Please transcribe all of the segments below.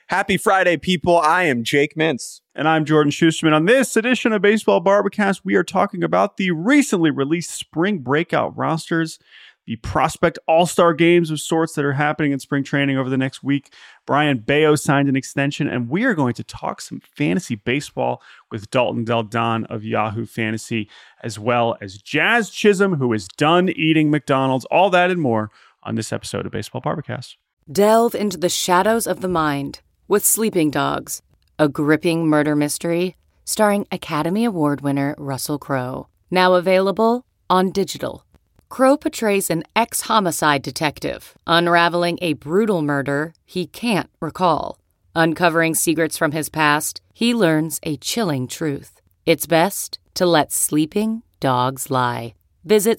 Happy Friday, people. I am Jake Mintz. And I'm Jordan Schusterman. On this edition of Baseball Barbacast, we are talking about the recently released spring breakout rosters, the prospect all-star games of sorts that are happening in spring training over the next week. Brayan Bello signed an extension, and we are going to talk some fantasy baseball with Dalton Del Don of Yahoo Fantasy, as well as Jazz Chisholm, who is done eating McDonald's. All that and more on this episode of Baseball Barbacast. Delve into the shadows of the mind with Sleeping Dogs, a gripping murder mystery starring Academy Award winner Russell Crowe. Now available on digital. Crowe portrays an ex-homicide detective unraveling a brutal murder he can't recall. Uncovering secrets from his past, he learns a chilling truth. It's best to let sleeping dogs lie. Visit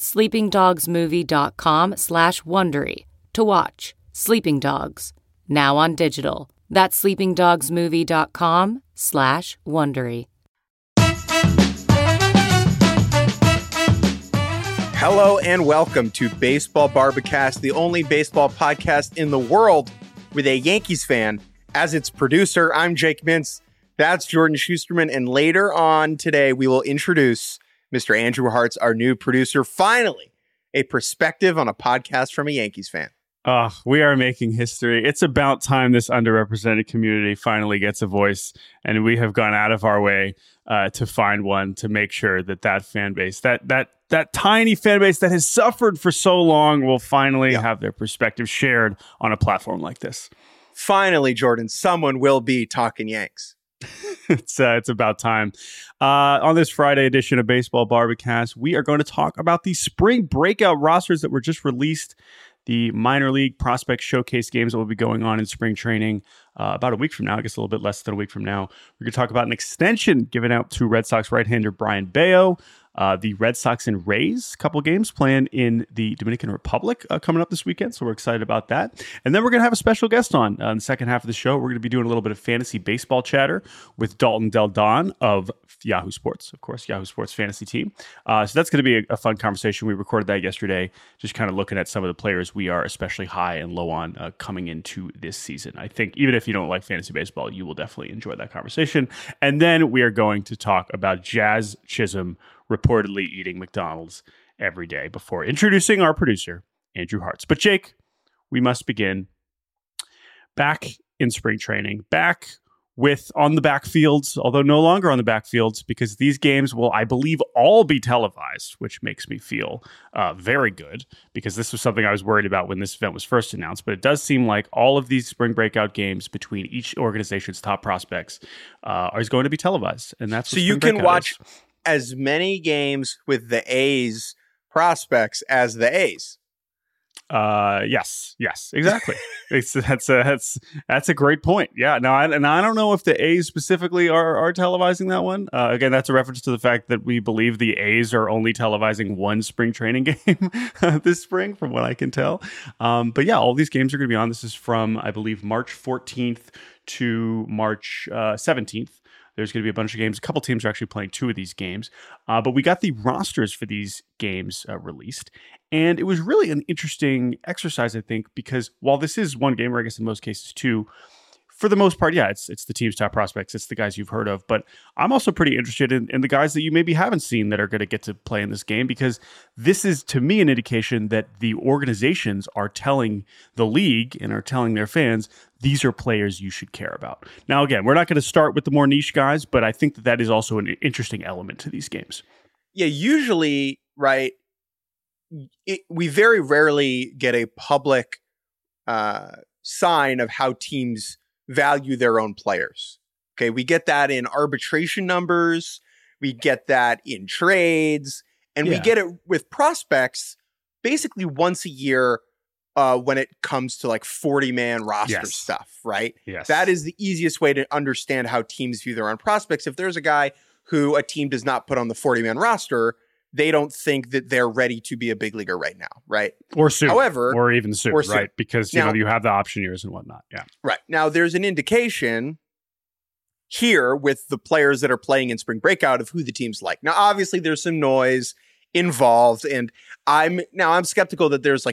sleepingdogsmovie.com/Wondery to watch Sleeping Dogs, now on digital. That's sleepingdogsmovie.com/Wondery. Hello and welcome to Baseball Barbacast, the only baseball podcast in the world with a Yankees fan as its producer. I'm Jake Mintz. That's Jordan Schusterman. And later on today, we will introduce Mr. Andrew Hartz, our new producer. Finally, a perspective on a podcast from a Yankees fan. We are making history. It's about time this underrepresented community finally gets a voice, and we have gone out of our way to find one to make sure that fan base, that tiny fan base that has suffered for so long, will finally have their perspective shared on a platform like this. Finally, Jordan, someone will be talking Yanks. It's about time. On this Friday edition of Baseball Barbacast, we are going to talk about the spring breakout rosters that were just released. The minor league prospect showcase games that will be going on in spring training about a week from now, I guess a little bit less than a week from now. We're going to talk about an extension given out to Red Sox right-hander Brayan Bello. The Red Sox and Rays, a couple games planned in the Dominican Republic coming up this weekend, so we're excited about that. And then we're going to have a special guest on in the second half of the show. We're going to be doing a little bit of fantasy baseball chatter with Dalton Del Don of Yahoo Sports, of course, Yahoo Sports fantasy team. So that's going to be a fun conversation. We recorded that yesterday, just kind of looking at some of the players we are especially high and low on coming into this season. I think even if you don't like fantasy baseball, you will definitely enjoy that conversation. And then we are going to talk about Jazz Chisholm reportedly eating McDonald's every day before introducing our producer, Andrew Hartz. But Jake, we must begin back in spring training, back with on the backfields, although no longer on the backfields, because these games will, I believe, all be televised, which makes me feel very good, because this was something I was worried about when this event was first announced. But it does seem like all of these spring breakout games between each organization's top prospects is going to be televised. And that's so you can watch as many games with the A's prospects as the A's. Yes, exactly. That's a great point. Yeah, no, I don't know if the A's specifically are televising that one. Again, that's a reference to the fact that we believe the A's are only televising one spring training game this spring, from what I can tell. But yeah, all these games are going to be on. This is from, I believe, March 14th to March 17th. There's going to be a bunch of games. A couple teams are actually playing two of these games. But we got the rosters for these games released. And it was really an interesting exercise, I think, because while this is one game, or I guess in most cases two, for the most part, yeah, it's the team's top prospects. It's the guys you've heard of. But I'm also pretty interested in the guys that you maybe haven't seen that are going to get to play in this game, because this is, to me, an indication that the organizations are telling the league and are telling their fans, these are players you should care about. Now, again, we're not going to start with the more niche guys, but I think that is also an interesting element to these games. Yeah, usually, right, we very rarely get a public sign of how teams value their own players. Okay, we get that in arbitration numbers, we get that in trades, and we get it with prospects basically once a year when it comes to like 40-man roster stuff, right? Yes. That is the easiest way to understand how teams view their own prospects. If there's a guy who a team does not put on the 40-man roster, they don't think that they're ready to be a big leaguer right now, right? Or soon. However, or even soon, right? Because now, you have the option years and whatnot. Yeah. Right. Now, there's an indication here with the players that are playing in spring breakout of who the teams like. Now, obviously, there's some noise involved, and I'm skeptical that there's like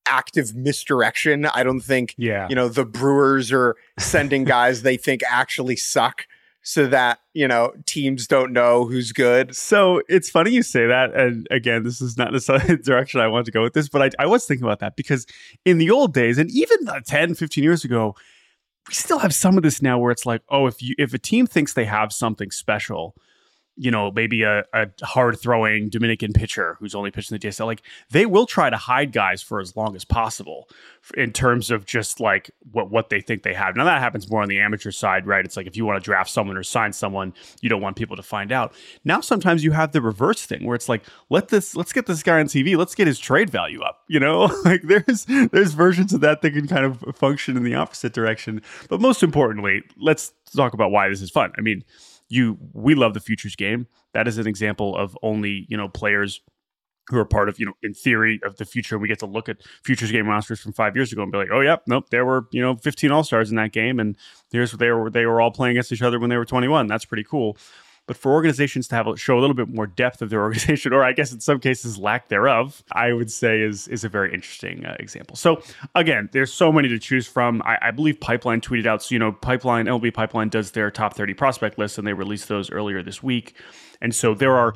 active misdirection. I don't think, Yeah. the Brewers are sending guys they think actually suck so that, teams don't know who's good. So it's funny you say that. And again, this is not necessarily the direction I want to go with this, but I was thinking about that because in the old days, and even 10, 15 years ago, we still have some of this now where it's like, oh, if a team thinks they have something special, maybe a hard throwing Dominican pitcher who's only pitching the DSL, like they will try to hide guys for as long as possible in terms of just like what they think they have. Now that happens more on the amateur side, right? It's like if you want to draft someone or sign someone, you don't want people to find out. Now sometimes you have the reverse thing where it's like, let's get this guy on TV, let's get his trade value up. Like there's versions of that can kind of function in the opposite direction. But most importantly, let's talk about why this is fun. I mean, we love the futures game. That is an example of only, players who are part of, in theory of the future. We get to look at futures game rosters from 5 years ago and be like, oh, yeah, nope, there were, 15 All-Stars in that game. And here's what they were all playing against each other when they were 21. That's pretty cool. But for organizations to show a little bit more depth of their organization, or I guess in some cases lack thereof, I would say is a very interesting example. So again, there's so many to choose from. I believe Pipeline tweeted out, so MLB Pipeline does their top 30 prospect list, and they released those earlier this week. And so there are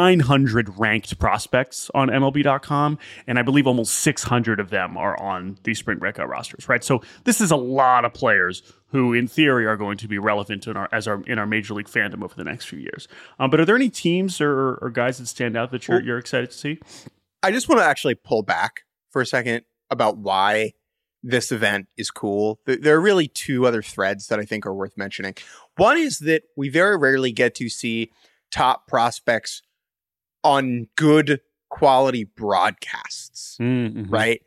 900 ranked prospects on MLB.com, and I believe almost 600 of them are on the spring breakout rosters, right? So this is a lot of players who, in theory, are going to be relevant in our Major League fandom over the next few years. But are there any teams or guys that stand out that you're excited to see? I just want to actually pull back for a second about why this event is cool. There are really two other threads that I think are worth mentioning. One is that we very rarely get to see top prospects on good quality broadcasts, right?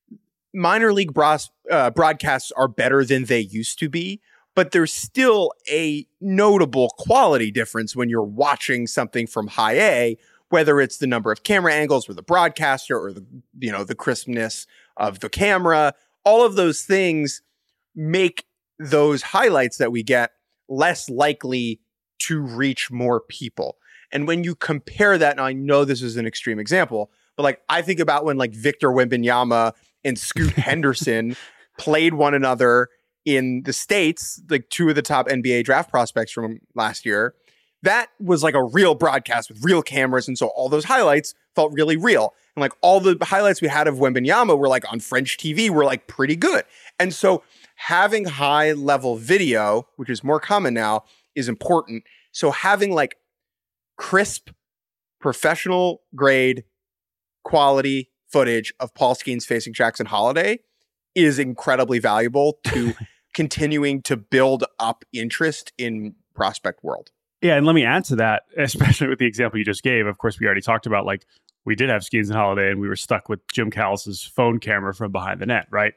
Minor league broadcasts are better than they used to be, but there's still a notable quality difference when you're watching something from high A, whether it's the number of camera angles or the broadcaster or the crispness of the camera. All of those things make those highlights that we get less likely to reach more people. And when you compare that, and I know this is an extreme example, but like I think about when like Victor Wembanyama and Scoot Henderson played one another in the States, like two of the top NBA draft prospects from last year. That was like a real broadcast with real cameras. And so all those highlights felt really real. And like all the highlights we had of Wembanyama were like on French TV were like pretty good. And so having high level video, which is more common now, is important. So having like crisp, professional grade quality footage of Paul Skeens facing Jackson Holliday is incredibly valuable to continuing to build up interest in prospect world. Yeah, and let me add to that, especially with the example you just gave. Of course, we already talked about like we did have Skeens and Holliday, and we were stuck with Jim Callis's phone camera from behind the net, right?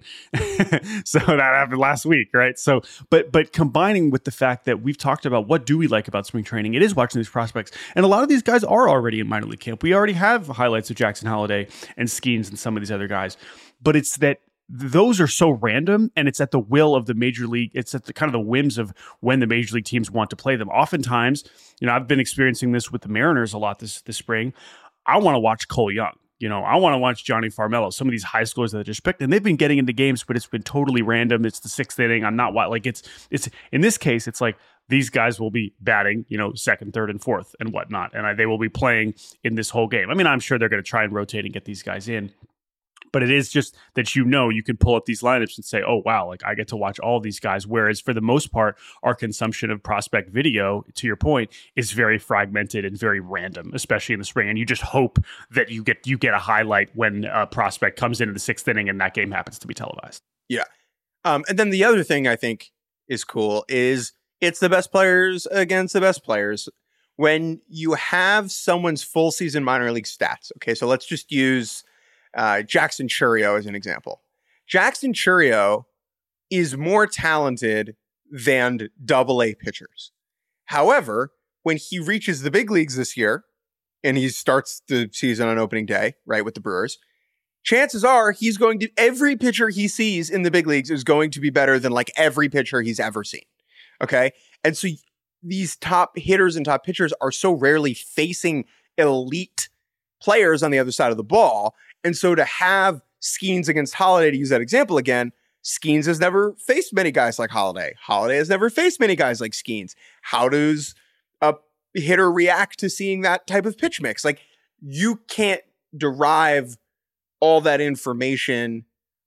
So that happened last week, right? So, but combining with the fact that we've talked about what do we like about spring training, it is watching these prospects, and a lot of these guys are already in minor league camp. We already have highlights of Jackson Holliday and Skeens and some of these other guys, but it's that those are so random, and it's at the will of the major league. It's at the kind of the whims of when the major league teams want to play them. Oftentimes, I've been experiencing this with the Mariners a lot this spring. I want to watch Cole Young. I want to watch Johnny Farmelo, some of these high scores that I just picked, and they've been getting into games, but it's been totally random. It's the sixth inning. I'm not like it's in this case, it's like these guys will be batting, second, third, and fourth and whatnot, and they will be playing in this whole game. I mean, I'm sure they're going to try and rotate and get these guys in. But it is just that, you can pull up these lineups and say, oh, wow, like I get to watch all these guys. Whereas for the most part, our consumption of prospect video, to your point, is very fragmented and very random, especially in the spring. And you just hope that you get a highlight when a prospect comes into the sixth inning and that game happens to be televised. Yeah. And then the other thing I think is cool is it's the best players against the best players. When you have someone's full season minor league stats, okay, so let's just use Jackson Chourio as an example. Jackson Chourio is more talented than AA pitchers. However, when he reaches the big leagues this year and he starts the season on opening day, right, with the Brewers, chances are every pitcher he sees in the big leagues is going to be better than like every pitcher he's ever seen. Okay. And so these top hitters and top pitchers are so rarely facing elite players on the other side of the ball. And so to have Skeens against Holiday, to use that example again, Skeens has never faced many guys like Holiday. Holiday has never faced many guys like Skeens. How does a hitter react to seeing that type of pitch mix? Like, you can't derive all that information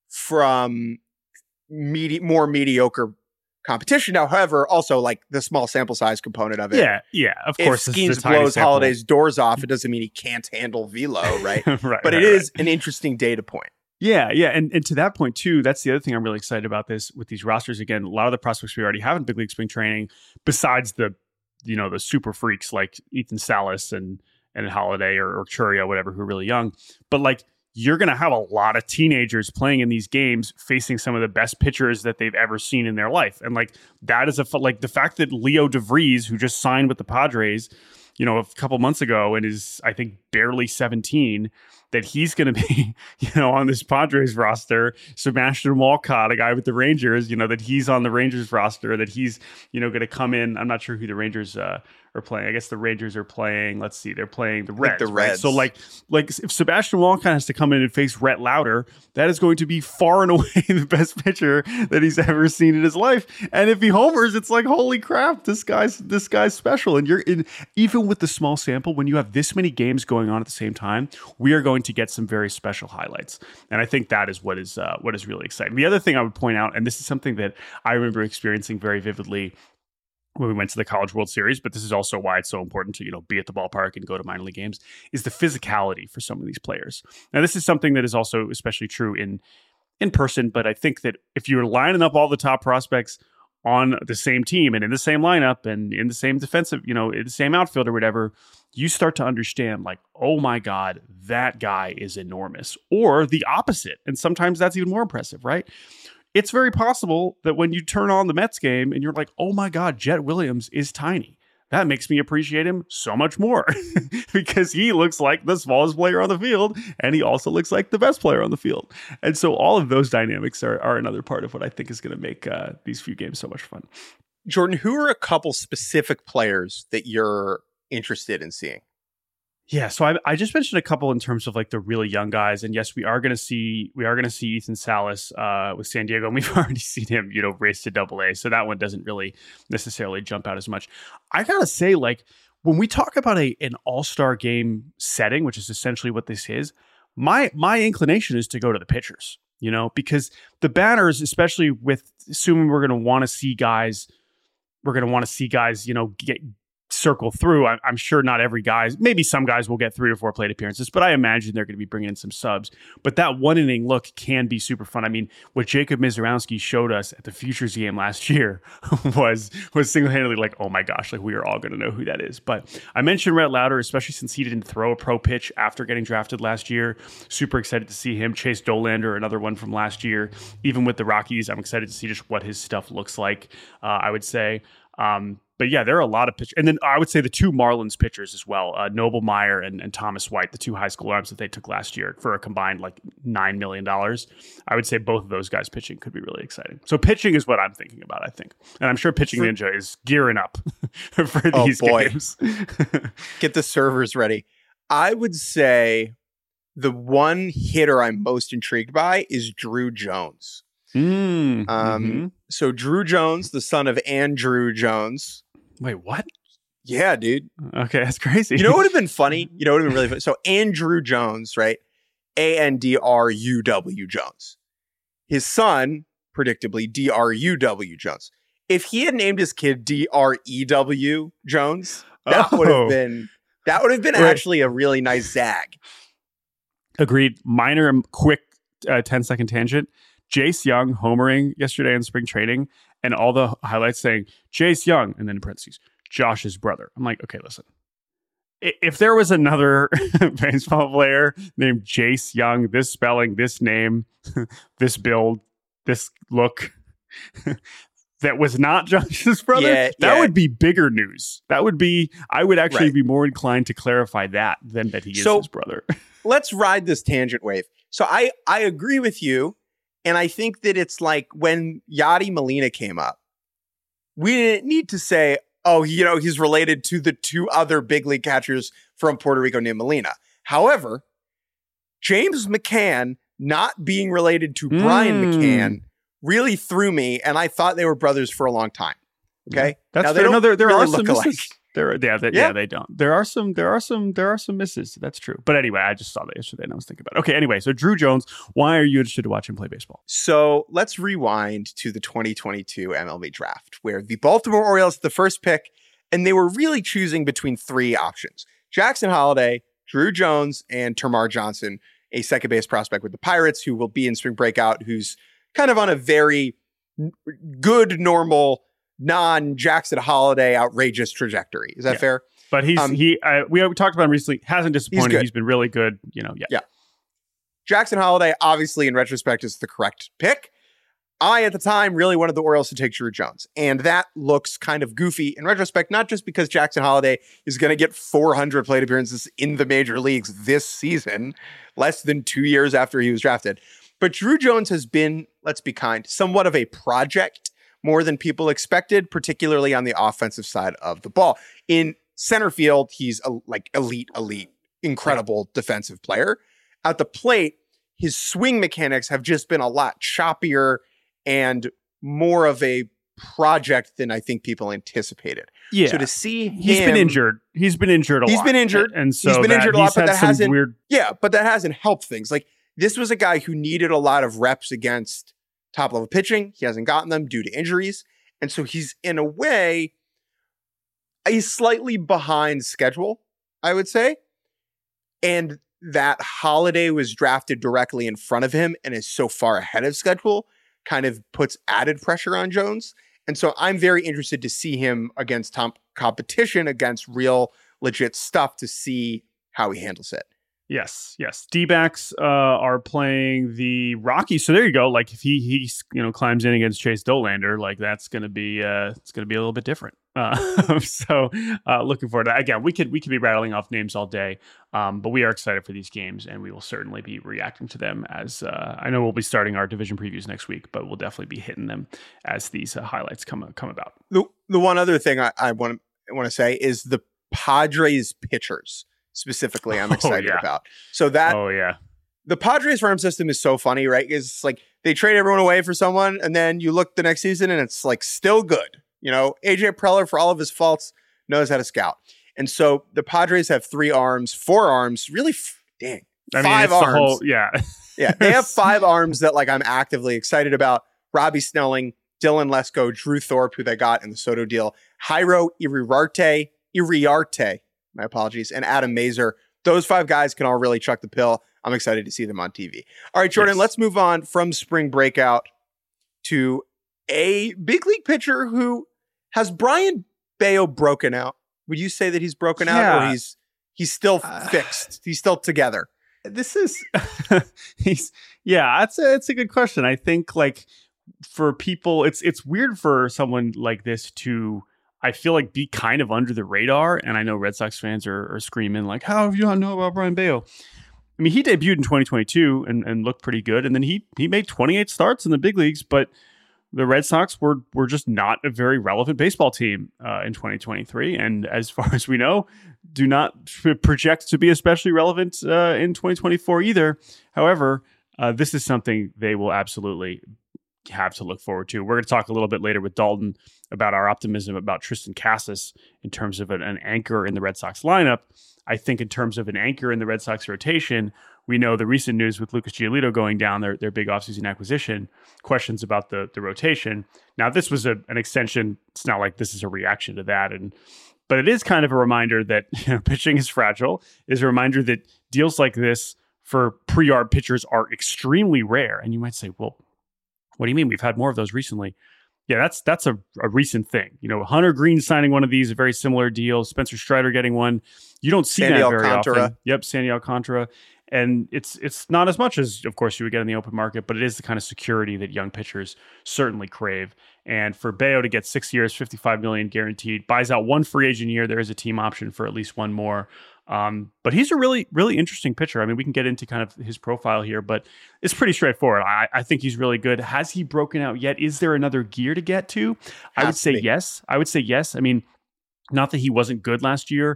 from more mediocre competition. Now, however, also like the small sample size component of it. Yeah, of course. If Skeens blows Holiday's doors off, it doesn't mean he can't handle velo, right? But it is an interesting data point. Yeah. And to that point, too, that's the other thing I'm really excited about with these rosters. Again, a lot of the prospects we already have in big league spring training, besides the super freaks like Ethan Salas and Holiday or Churia, whatever, who are really young. But like, you're going to have a lot of teenagers playing in these games facing some of the best pitchers that they've ever seen in their life. And like, that is like the fact that Leo DeVries, who just signed with the Padres, a couple months ago and is, I think, barely 17, that he's going to be, on this Padres roster. Sebastian Walcott, a guy with the Rangers, that he's on the Rangers roster, that he's, going to come in. I'm not sure who the Rangers are playing. I guess the Rangers are playing, let's see, they're playing the Reds. Right? So like if Sebastian Walcott has to come in and face Rhett Lauder, that is going to be far and away the best pitcher that he's ever seen in his life. And if he homers, it's like, holy crap, this guy's special. And even with the small sample, when you have this many games going on at the same time, we are going to get some very special highlights. And I think that is what is really exciting. The other thing I would point out, and this is something that I remember experiencing very vividly when we went to the College World Series, but this is also why it's so important to, be at the ballpark and go to minor league games, is the physicality for some of these players. Now, this is something that is also especially true in person, but I think that if you're lining up all the top prospects on the same team and in the same lineup and in the same defensive, in the same outfield or whatever, you start to understand like, oh my God, that guy is enormous, or the opposite. And sometimes that's even more impressive, right? It's very possible that when you turn on the Mets game and you're like, oh my God, Jet Williams is tiny. That makes me appreciate him so much more because he looks like the smallest player on the field and he also looks like the best player on the field. And so all of those dynamics are another part of what I think is going to make these few games so much fun. Jordan, who are a couple specific players that you're interested in seeing? Yeah, so I just mentioned a couple in terms of like the really young guys, and yes, we are going to see Ethan Salas with San Diego, and we've already seen him, race to AA. So that one doesn't really necessarily jump out as much. I gotta say, like when we talk about an all-star game setting, which is essentially what this is, my inclination is to go to the pitchers, because the batters, especially with assuming we're going to want to see guys, get circle through. I'm sure not every guy, maybe some guys will get 3 or 4 plate appearances, but I imagine they're going to be bringing in some subs. But that one inning look can be super fun. I mean, what Jacob Mizorowski showed us at the Futures game last year was single-handedly like, oh my gosh, like we are all going to know who that is. But I mentioned Rhett Lauder, especially since he didn't throw a pro pitch after getting drafted last year. Super excited to see him. Chase Dolander, another one from last year. Even with the Rockies, I'm excited to see just what his stuff looks like, I would say. But yeah, there are a lot of pitchers. And then I would say the 2 Marlins pitchers as well, Noble Meyer and Thomas White, the 2 high school arms that they took last year for a combined like $9 million. I would say both of those guys pitching could be really exciting. So pitching is what I'm thinking about, I think. And I'm sure Pitching Ninja is gearing up for these games. Get the servers ready. I would say the one hitter I'm most intrigued by is Drew Jones. So Drew Jones, the son of Andrew Jones. Wait, what? Yeah, dude. Okay, that's crazy. You know what would have been funny? You know what would have been really funny? So Andrew Jones, right? ANDRUW Jones. His son, predictably, DRUW Jones. If he had named his kid DREW Jones, that would have been right. Actually a really nice zag. Agreed. Minor and quick 10-second tangent. Jace Young homering yesterday in spring training, and all the highlights saying Jace Young, and then in parentheses, Josh's brother. I'm like, okay, listen. If there was another baseball player named Jace Young, this spelling, this name, this build, this look, that was not Josh's brother, that would be bigger news. I would actually be more inclined to clarify that than that he is his brother. Let's ride this tangent wave. So I agree with you. And I think that it's like when Yadi Molina came up, we didn't need to say, oh, he's related to the 2 other big league catchers from Puerto Rico named Molina. However, James McCann not being related to Brian McCann really threw me, and I thought they were brothers for a long time. Okay, that's now, fair. No, there really are some alike. misses. They don't. There are some misses. That's true. But anyway, I just saw that yesterday and I was thinking about it. Okay, anyway, so Drew Jones, why are you interested to watch him play baseball? So let's rewind to the 2022 MLB draft, where the Baltimore Orioles the first pick, and they were really choosing between three options: Jackson Holliday, Drew Jones, and Termarr Johnson, a second base prospect with the Pirates who will be in spring breakout, who's kind of on a very good, normal, non-Jackson Holliday outrageous trajectory. Is that fair? But we talked about him recently. Hasn't disappointed. He's been really good. Yeah. Jackson Holliday, obviously, in retrospect, is the correct pick. I, at the time, really wanted the Orioles to take Drew Jones. And that looks kind of goofy in retrospect, not just because Jackson Holliday is going to get 400 plate appearances in the major leagues this season, less than 2 years after he was drafted. But Drew Jones has been, let's be kind, somewhat of a project more than people expected, particularly on the offensive side of the ball. In center field, he's like elite, incredible defensive player. At the plate, his swing mechanics have just been a lot choppier and more of a project than I think people anticipated. Yeah. So to see him, he's been injured a lot. He's been injured a lot, but that hasn't but that hasn't helped things. Like, this was a guy who needed a lot of reps against top level pitching. He hasn't gotten them due to injuries. And so he's, in a way, he's slightly behind schedule, I would say. And that Holliday was drafted directly in front of him and is so far ahead of schedule kind of puts added pressure on Jones. And so I'm very interested to see him against competition, against real legit stuff, to see how he handles it. Yes. D-backs are playing the Rockies, so there you go. Like, if he climbs in against Chase Dollander, like, that's going to be it's going to be a little bit different. So looking forward to that. Again, we could be rattling off names all day, but we are excited for these games, and we will certainly be reacting to them as I know we'll be starting our division previews next week, but we'll definitely be hitting them as these highlights come about. The one other thing I want to say is the Padres pitchers. Specifically, I'm excited about. So the Padres farm system is so funny, right? It's like they trade everyone away for someone, and then you look the next season and it's like still good. AJ Preller, for all of his faults, knows how to scout. And so the Padres have 4 arms, really, 5 arms. They have 5 arms that, like, I'm actively excited about. Robbie Snelling, Dylan Lesko, Drew Thorpe, who they got in the Soto deal, Jairo Iriarte, my apologies, and Adam Mazur. Those 5 guys can all really chuck the pill. I'm excited to see them on TV. All right, Jordan, let's move on from spring breakout to a big league pitcher who has Brian Bayo broken out. Would you say that he's broken out, or he's still fixed? He's still together? This is it's a good question. I think, like, for people, it's weird for someone like this to, I feel like, be kind of under the radar. And I know Red Sox fans are screaming, like, how have you not know about Brian Bayo? I mean, he debuted in 2022 and looked pretty good. And then he made 28 starts in the big leagues, but the Red Sox were just not a very relevant baseball team in 2023. And as far as we know, do not project to be especially relevant in 2024 either. However, this is something they will absolutely have to look forward to. We're going to talk a little bit later with Dalton about our optimism about Tristan Casas in terms of an anchor in the Red Sox lineup. I think in terms of an anchor in the Red Sox rotation, we know the recent news with Lucas Giolito going down, their big offseason acquisition, questions about the rotation. Now, this was an extension. It's not like this is a reaction to that. But it is kind of a reminder that pitching is fragile. It is a reminder that deals like this for pre-arb pitchers are extremely rare. And you might say, well, what do you mean? We've had more of those recently. Yeah, that's a recent thing. Hunter Green signing one of these, a very similar deal. Spencer Strider getting one. You don't see Sandy that very Alcantara. often. Yep, Sandy Alcantara. And it's not as much as, of course, you would get in the open market, but it is the kind of security that young pitchers certainly crave. And for Bayo to get 6 years, $55 million guaranteed, buys out 1 free agent year. There is a team option for at least 1 more. But he's a really, really interesting pitcher. I mean, we can get into kind of his profile here, but it's pretty straightforward. I think he's really good. Has he broken out yet? Is there another gear to get to? I would say yes. I mean, not that he wasn't good last year,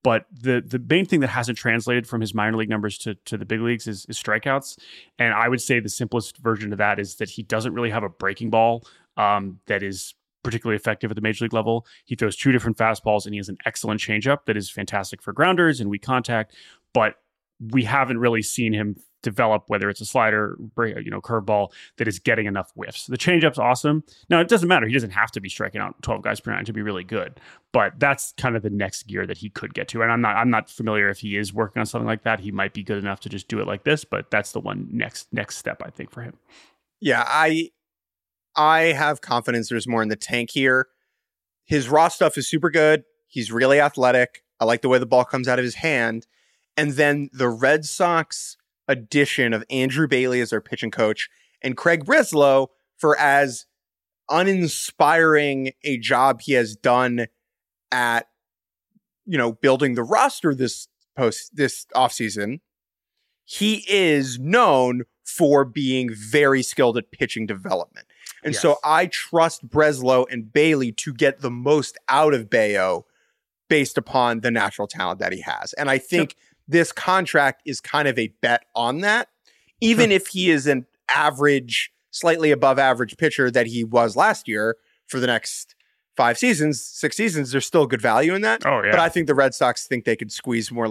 But the main thing that hasn't translated from his minor league numbers to the big leagues is strikeouts. And I would say the simplest version of that is that he doesn't really have a breaking ball that is particularly effective at the major league level. He throws 2 different fastballs, and he has an excellent changeup that is fantastic for grounders and weak contact. But we haven't really seen him develop, whether it's a slider, curveball that is getting enough whiffs. The changeup's awesome. Now, it doesn't matter. He doesn't have to be striking out 12 guys per 9 to be really good, but that's kind of the next gear that he could get to. And I'm not familiar if he is working on something like that. He might be good enough to just do it like this, but that's the one next step, I think, for him. Yeah, I have confidence there's more in the tank here. His raw stuff is super good. He's really athletic. I like the way the ball comes out of his hand. And then the Red Sox addition of Andrew Bailey as their pitching coach and Craig Breslow, for as uninspiring a job he has done at, building the roster this offseason, he is known for being very skilled at pitching development. And so I trust Breslow and Bailey to get the most out of Bayo based upon the natural talent that he has. And I think this contract is kind of a bet on that. Even if he is an average, slightly above average pitcher that he was last year for the next 6 seasons, there's still good value in that. Oh, yeah. But I think the Red Sox think they could squeeze more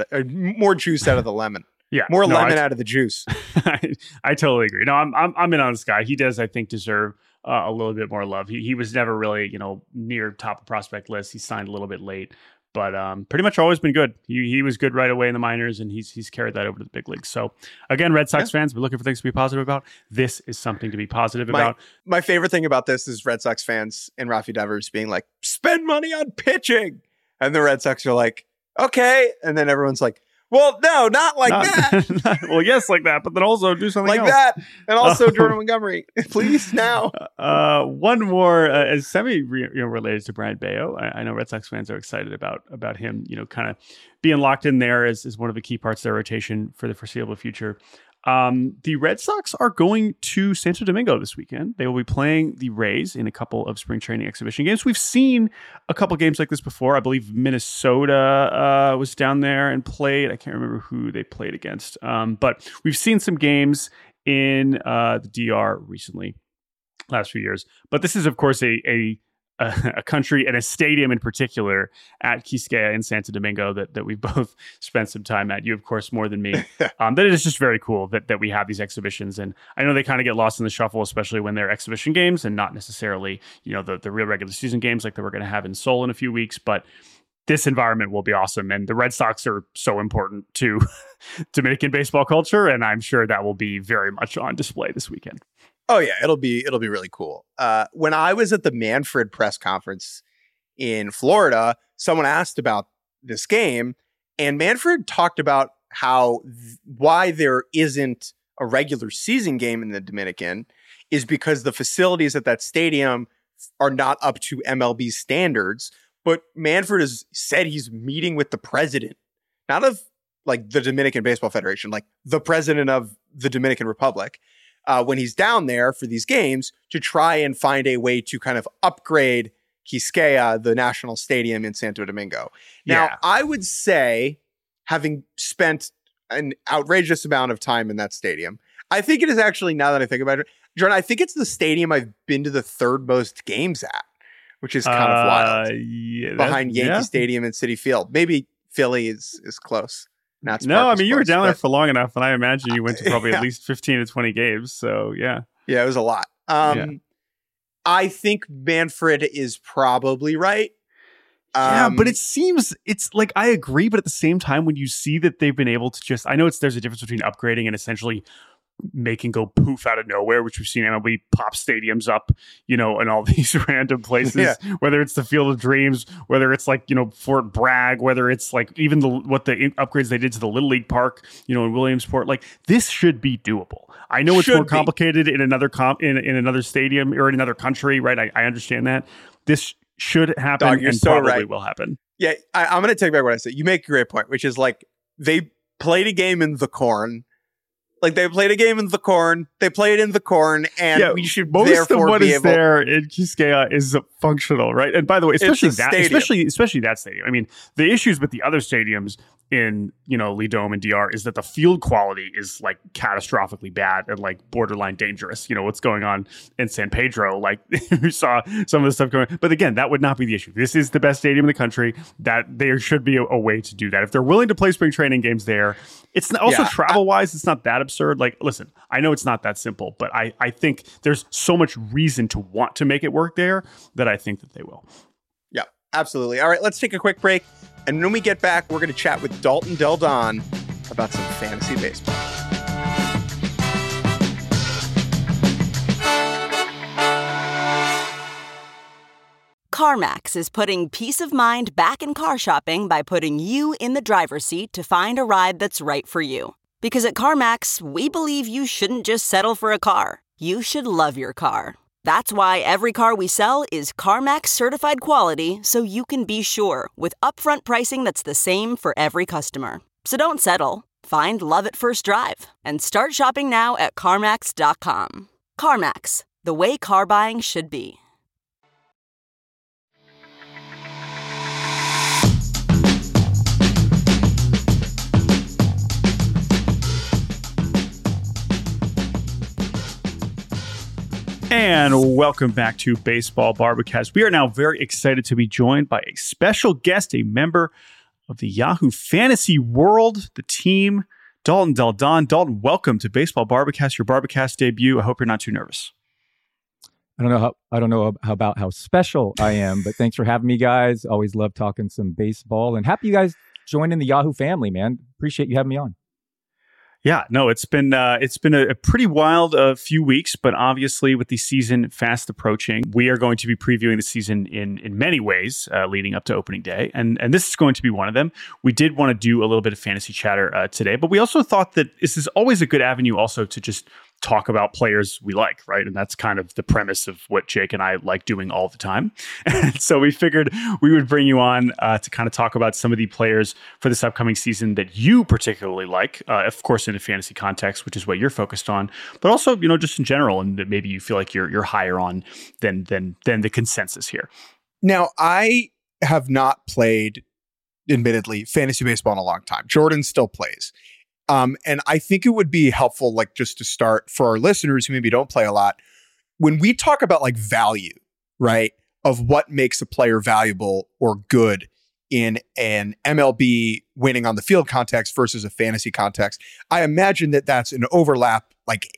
juice out of the lemon. Yeah, out of the juice. I totally agree. No, I'm in on this guy. He does, I think, deserve a little bit more love. He was never really, near top of prospect list. He signed a little bit late, but pretty much always been good. He was good right away in the minors, and he's carried that over to the big leagues. So again, Red Sox fans, we're looking for things to be positive about. This is something to be positive about. My favorite thing about this is Red Sox fans and Rafi Devers being like, spend money on pitching. And the Red Sox are like, okay. And then everyone's like, well, no, not like that. Well, yes, like that, but then also do something like else. that. And also Jordan Montgomery, please now. One more, as related to Brian Bayo. I know Red Sox fans are excited about him, kind of being locked in there as one of the key parts of their rotation for the foreseeable future. The Red Sox are going to Santo Domingo this weekend. They will be playing the Rays in a couple of spring training exhibition games. We've seen a couple games like this before. I believe Minnesota was down there and played. I can't remember who they played against. But we've seen some games in the DR recently, last few years. But this is, of course, a country and a stadium in particular at Quisqueya in Santo Domingo that we've both spent some time at. You, of course, more than me. That it is just very cool that we have these exhibitions. And I know they kind of get lost in the shuffle, especially when they're exhibition games and not necessarily, the real regular season games like that we're going to have in Seoul in a few weeks. But this environment will be awesome. And the Red Sox are so important to Dominican baseball culture. And I'm sure that will be very much on display this weekend. Oh yeah, it'll be really cool. When I was at the Manfred press conference in Florida, someone asked about this game, and Manfred talked about why there isn't a regular season game in the Dominican is because the facilities at that stadium are not up to MLB standards. But Manfred has said he's meeting with the president, not of like the Dominican Baseball Federation, like the president of the Dominican Republic. When he's down there for these games to try and find a way to kind of upgrade Quisqueya, the national stadium in Santo Domingo. Now, I would say, having spent an outrageous amount of time in that stadium, I think it is actually, now that I think about it, Jordan, I think it's the stadium I've been to the third most games at, which is kind of wild. Behind Yankee Stadium and Citi Field. Maybe Philly is close. No, I mean, you were down there for long enough, and I imagine you went to probably at least 15 to 20 games. So, yeah. Yeah, it was a lot. I think Manfred is probably right. But it's like, I agree, but at the same time, when you see that they've been able to I know there's a difference between upgrading and essentially making go poof out of nowhere, which we've seen MLB pop stadiums up, in all these random places, whether it's the Field of Dreams, whether it's like, Fort Bragg, whether it's like even the upgrades they did to the Little League Park, in Williamsport. Like, this should be doable. I know it's more complicated in another in another stadium or in another country, right? I understand that. This should happen. Dog, you're and so probably right. will happen. Yeah, I'm going to take back what I said. You make a great point, which is like they played a game in the Corn Like they played a game in the corn. They played in the corn, and we should most therefore of what be is able. There in Quisqueya is functional, right? And by the way, especially that stadium. I mean, the issues with the other stadiums in Lidom and DR is that the field quality is like catastrophically bad and like borderline dangerous. What's going on in San Pedro? Like we saw some of the stuff going. But again, that would not be the issue. This is the best stadium in the country. That there should be a way to do that. If they're willing to play spring training games there, it's also travel wise. It's not that absurd. Like, listen, I know it's not that simple, but I think there's so much reason to want to make it work there that I think that they will. Yeah, absolutely. All right, let's take a quick break. And when we get back, we're going to chat with Dalton Del Don about some fantasy baseball. CarMax is putting peace of mind back in car shopping by putting you in the driver's seat to find a ride that's right for you. Because at CarMax, we believe you shouldn't just settle for a car. You should love your car. That's why every car we sell is CarMax certified quality, so you can be sure with upfront pricing that's the same for every customer. So don't settle. Find love at first drive and start shopping now at CarMax.com. CarMax, the way car buying should be. And welcome back to Baseball Barbacast. We are now very excited to be joined by a special guest, a member of the Yahoo Fantasy world, the team, Dalton Del Don. Dalton, welcome to Baseball Barbacast, your Barbacast debut. I hope you're not too nervous. I don't know about how special I am, but thanks for having me, guys. Always love talking some baseball, and happy you guys joining the Yahoo family, man. Appreciate you having me on. Yeah, no, it's been a pretty wild few weeks, but obviously with the season fast approaching, we are going to be previewing the season in many ways leading up to opening day, and this is going to be one of them. We did want to do a little bit of fantasy chatter today, but we also thought that this is always a good avenue also to just talk about players we like, right? And that's kind of the premise of what Jake and I like doing all the time. And so we figured we would bring you on to kind of talk about some of the players for this upcoming season that you particularly like, of course, in a fantasy context, which is what you're focused on, but also, just in general, and that maybe you feel like you're higher on than the consensus here. Now, I have not played, admittedly, fantasy baseball in a long time. Jordan still plays. And I think it would be helpful, like just to start for our listeners who maybe don't play a lot, when we talk about like value, right, of what makes a player valuable or good in an MLB winning on the field context versus a fantasy context, I imagine that that's an overlap like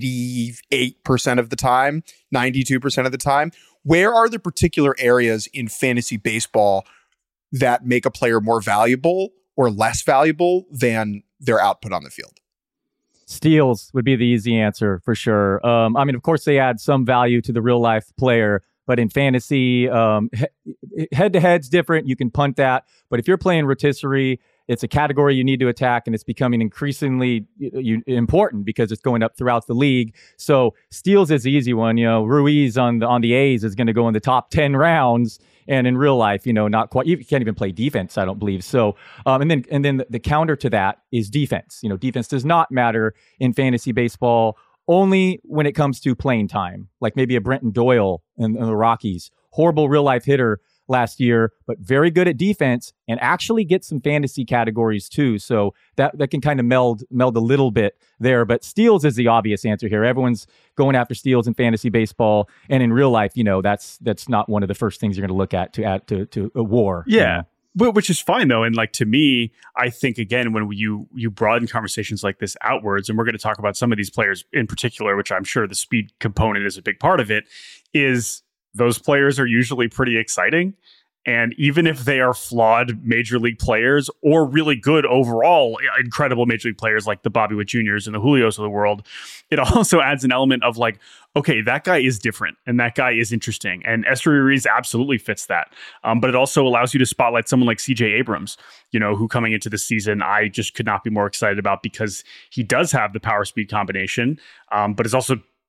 88% of the time, 92% of the time. Where are the particular areas in fantasy baseball that make a player more valuable or less valuable than their output on the field? Steals would be the easy answer for sure. Of course, they add some value to the real life player, but in fantasy, head-to-head's different. You can punt that. But if you're playing rotisserie, it's a category you need to attack, and it's becoming increasingly important because it's going up throughout the league. So steals is the easy one. Ruiz on the A's is going to go in the top 10 rounds. And in real life, not quite. You can't even play defense, I don't believe. So, and then the counter to that is defense. Defense does not matter in fantasy baseball only when it comes to playing time. Like maybe a Brenton Doyle in the Rockies, horrible real life hitter last year, but very good at defense and actually get some fantasy categories too. So that can kind of meld a little bit there. But steals is the obvious answer here. Everyone's going after steals in fantasy baseball, and in real life, that's not one of the first things you're going to look at to add to a WAR. Yeah. But which is fine though, and like to me, I think again when you broaden conversations like this outwards, and we're going to talk about some of these players in particular, which I'm sure the speed component is a big part of it, is those players are usually pretty exciting. And even if they are flawed major league players or really good overall, incredible major league players like the Bobby Witt Jr.'s and the Julios of the world, it also adds an element of like, okay, that guy is different and that guy is interesting. And Esteury Ruiz absolutely fits that. But it also allows you to spotlight someone like CJ Abrams, who coming into the season, I just could not be more excited about because he does have the power speed combination, but is also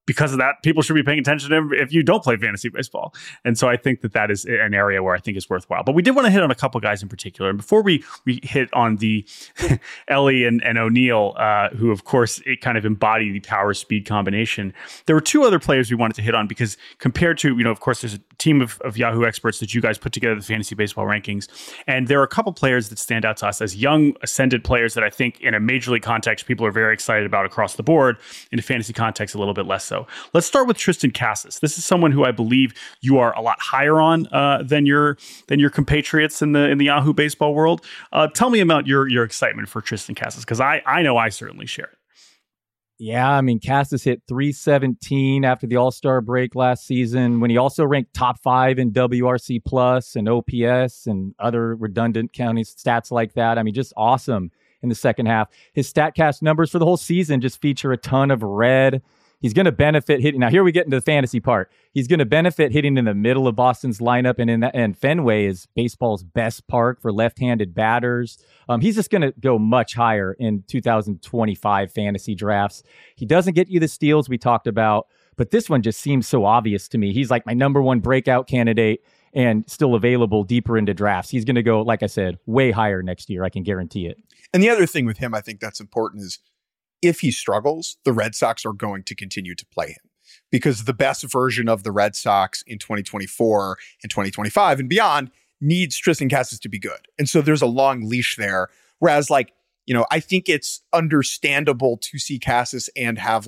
because of that, people should be paying attention to him if you don't play fantasy baseball. And so I think that is an area where I think is worthwhile. But we did want to hit on a couple guys in particular. And before we hit on the Elly and O'Neill, who, of course, it kind of embody the power speed combination, there were two other players we wanted to hit on because compared to, of course, there's a team of Yahoo experts that you guys put together the fantasy baseball rankings. And there are a couple players that stand out to us as young, ascended players that I think in a major league context, people are very excited about across the board. In a fantasy context, a little bit less so. Let's start with Triston Casas. This is someone who I believe you are a lot higher on than your compatriots in the Yahoo baseball world. Tell me about your excitement for Triston Casas, because I know I certainly share it. Yeah, I mean, Casas hit 317 after the All-Star break last season, when he also ranked top 5 in WRC plus and OPS and other redundant county stats like that. I mean, just awesome in the second half. His StatCast numbers for the whole season just feature a ton of red. He's going to benefit hitting. Now, here we get into the fantasy part. He's going to benefit hitting in the middle of Boston's lineup, and Fenway is baseball's best park for left-handed batters. He's just going to go much higher in 2025 fantasy drafts. He doesn't get you the steals we talked about, but this one just seems so obvious to me. He's like my number one breakout candidate and still available deeper into drafts. He's going to go, like I said, way higher next year. I can guarantee it. And the other thing with him, I think that's important, is if he struggles, the Red Sox are going to continue to play him, because the best version of the Red Sox in 2024 and 2025 and beyond needs Triston Casas to be good. And so there's a long leash there. Whereas, I think it's understandable to see Casas and have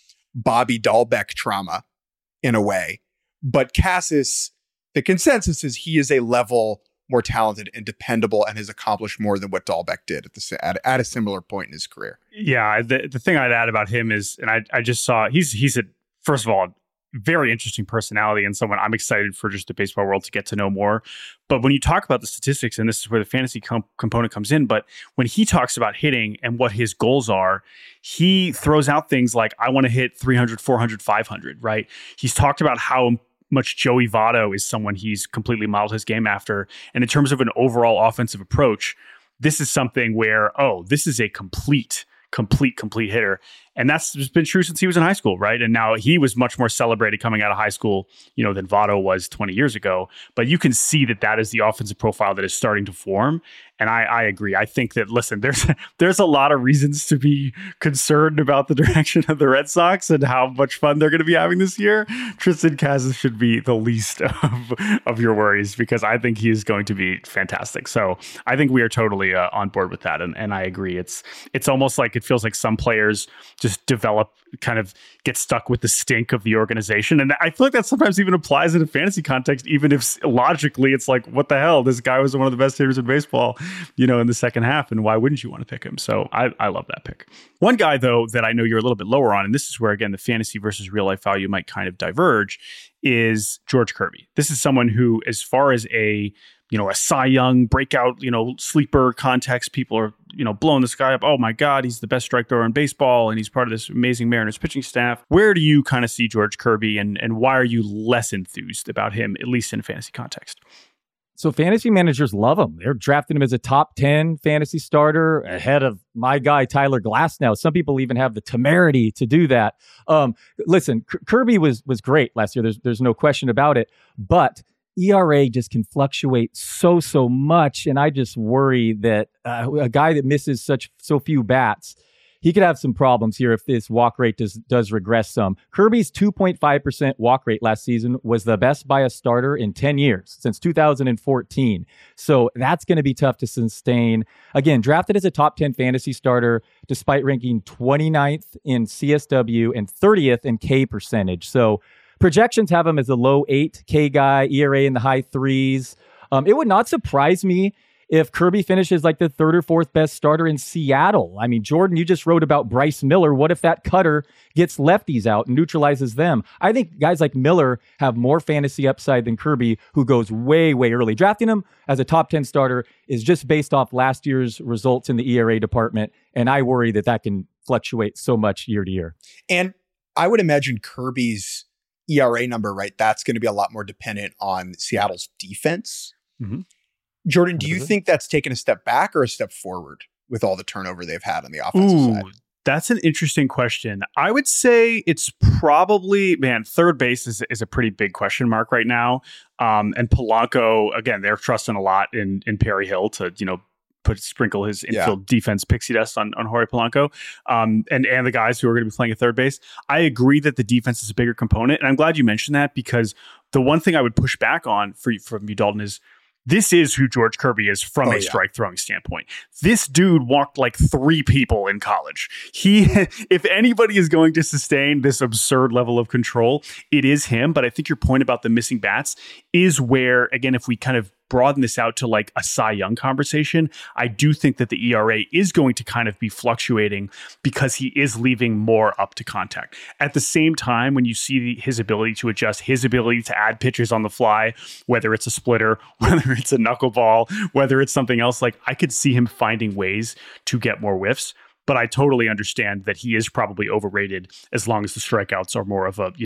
Bobby Dahlbeck trauma in a way. But Casas, the consensus is he is a level more talented and dependable and has accomplished more than what Dahlbeck did at a similar point in his career. Yeah, the thing I'd add about him is, and I just saw, he's a, first of all, very interesting personality and someone I'm excited for just the baseball world to get to know more. But when you talk about the statistics, and this is where the fantasy component comes in, but when he talks about hitting and what his goals are, he throws out things like, I want to hit 300, 400, 500, right? He's talked about how much Joey Votto is someone he's completely modeled his game after. And in terms of an overall offensive approach, this is something where, this is a complete hitter. And that's just been true since he was in high school, right? And now he was much more celebrated coming out of high school, than Votto was 20 years ago. But you can see that is the offensive profile that is starting to form. And I agree. I think that, listen, there's a lot of reasons to be concerned about the direction of the Red Sox and how much fun they're going to be having this year. Triston Casas should be the least of your worries, because I think he is going to be fantastic. So I think we are totally on board with that. And I agree. It's almost like it feels like some players just kind of get stuck with the stink of the organization. And I feel like that sometimes even applies in a fantasy context, even if logically it's like, what the hell? This guy was one of the best hitters in baseball, in the second half. And why wouldn't you want to pick him? So I love that pick. One guy, though, that I know you're a little bit lower on, and this is where, again, the fantasy versus real life value might kind of diverge, is George Kirby. This is someone who, as far as a Cy Young breakout, sleeper context, people are, blowing this guy up. Oh my God, he's the best strike thrower in baseball, and he's part of this amazing Mariners pitching staff. Where do you kind of see George Kirby, and why are you less enthused about him, at least in a fantasy context? So fantasy managers love him. They're drafting him as a top 10 fantasy starter ahead of my guy, Tyler Glasnow. Some people even have the temerity to do that. Listen, Kirby was great last year. There's no question about it. But ERA just can fluctuate so much. And I just worry that a guy that misses so few bats, he could have some problems here if this walk rate does regress some. Kirby's 2.5% walk rate last season was the best by a starter in 10 years, since 2014. So that's going to be tough to sustain. Again, drafted as a top 10 fantasy starter, despite ranking 29th in CSW and 30th in K percentage. So projections have him as a low 8 K guy, ERA in the high 3s. It would not surprise me if Kirby finishes like the 3rd or 4th best starter in Seattle. I mean, Jordan, you just wrote about Bryce Miller. What if that cutter gets lefties out and neutralizes them? I think guys like Miller have more fantasy upside than Kirby, who goes way early. Drafting him as a top 10 starter is just based off last year's results in the ERA department. And I worry that can fluctuate so much year to year. And I would imagine Kirby's ERA number, right? That's going to be a lot more dependent on Seattle's defense. Mm-hmm. Jordan, do you think that's taken a step back or a step forward with all the turnover they've had on the offensive side? That's an interesting question. I would say it's probably, third base is a pretty big question mark right now. And Polanco, again, they're trusting a lot in Perry Hill to, sprinkle his infield defense pixie dust on Jorge Polanco, and the guys who are going to be playing at third base. I agree that the defense is a bigger component, and I'm glad you mentioned that, because the one thing I would push back on from you, Dalton, is this is who George Kirby is from a strike throwing standpoint. This dude walked like 3 people in college. If anybody is going to sustain this absurd level of control, it is him. But I think your point about the missing bats is where, again, if we kind of broaden this out to like a Cy Young conversation, I do think that the ERA is going to kind of be fluctuating because he is leaving more up to contact. At the same time, when you see his ability to adjust, his ability to add pitches on the fly, whether it's a splitter, whether it's a knuckleball, whether it's something else, like I could see him finding ways to get more whiffs. But I totally understand that he is probably overrated as long as the strikeouts are more of a,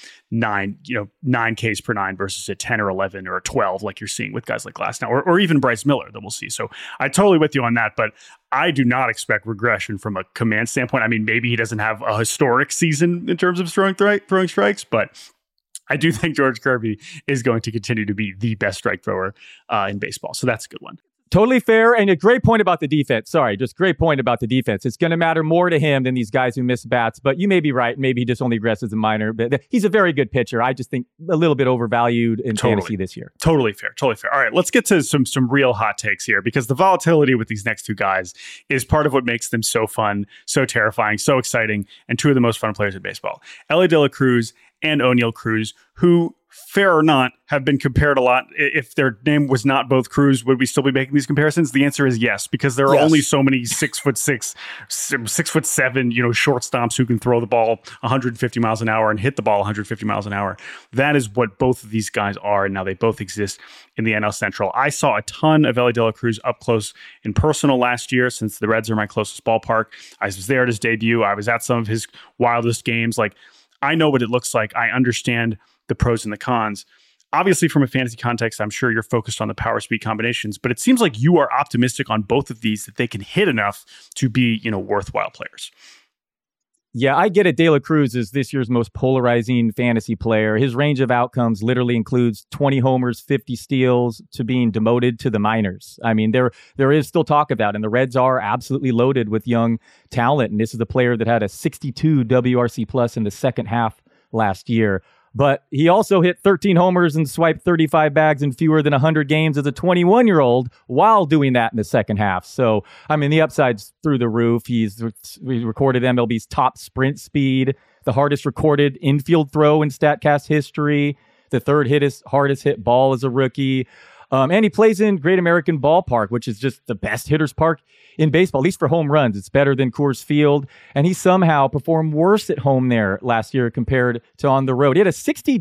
9 Ks per 9 versus a 10 or 11 or a 12, like you're seeing with guys like Glasnow or even Bryce Miller that we'll see. So I totally with you on that, but I do not expect regression from a command standpoint. I mean, maybe he doesn't have a historic season in terms of throwing strikes, but I do think George Kirby is going to continue to be the best strike thrower in baseball. So that's a good one. Totally fair. And a great point about the defense. Great point about the defense. It's going to matter more to him than these guys who miss bats. But you may be right. Maybe he just only regresses a minor. But he's a very good pitcher. I just think a little bit overvalued in fantasy this year. Totally fair. All right, let's get to some real hot takes here, because the volatility with these next 2 guys is part of what makes them so fun, so terrifying, so exciting, and 2 of the most fun players in baseball. Elly De La Cruz and Oneil Cruz, who, fair or not, have been compared a lot. If their name was not both Cruz, would we still be making these comparisons? The answer is yes, because there are only so many 6'6", 6'7", shortstops who can throw the ball 150 miles an hour and hit the ball 150 miles an hour. That is what both of these guys are, and now they both exist in the NL Central. I saw a ton of Elly De La Cruz up close in personal last year, since the Reds are my closest ballpark. I was there at his debut. I was at some of his wildest games. Like, I know what it looks like. I understand the pros and the cons. Obviously, from a fantasy context, I'm sure you're focused on the power speed combinations, but it seems like you are optimistic on both of these, that they can hit enough to be, worthwhile players. Yeah, I get it. De La Cruz is this year's most polarizing fantasy player. His range of outcomes literally includes 20 homers, 50 steals, to being demoted to the minors. I mean, there is still talk of that, and the Reds are absolutely loaded with young talent. And this is a player that had a 62 WRC plus in the second half last year. But he also hit 13 homers and swiped 35 bags in fewer than 100 games as a 21-year-old while doing that in the second half. So, I mean, the upside's through the roof. He recorded MLB's top sprint speed, the hardest recorded infield throw in StatCast history, the third hardest hit ball as a rookie. And he plays in Great American Ballpark, which is just the best hitter's park in baseball, at least for home runs. It's better than Coors Field. And he somehow performed worse at home there last year compared to on the road. He had a 60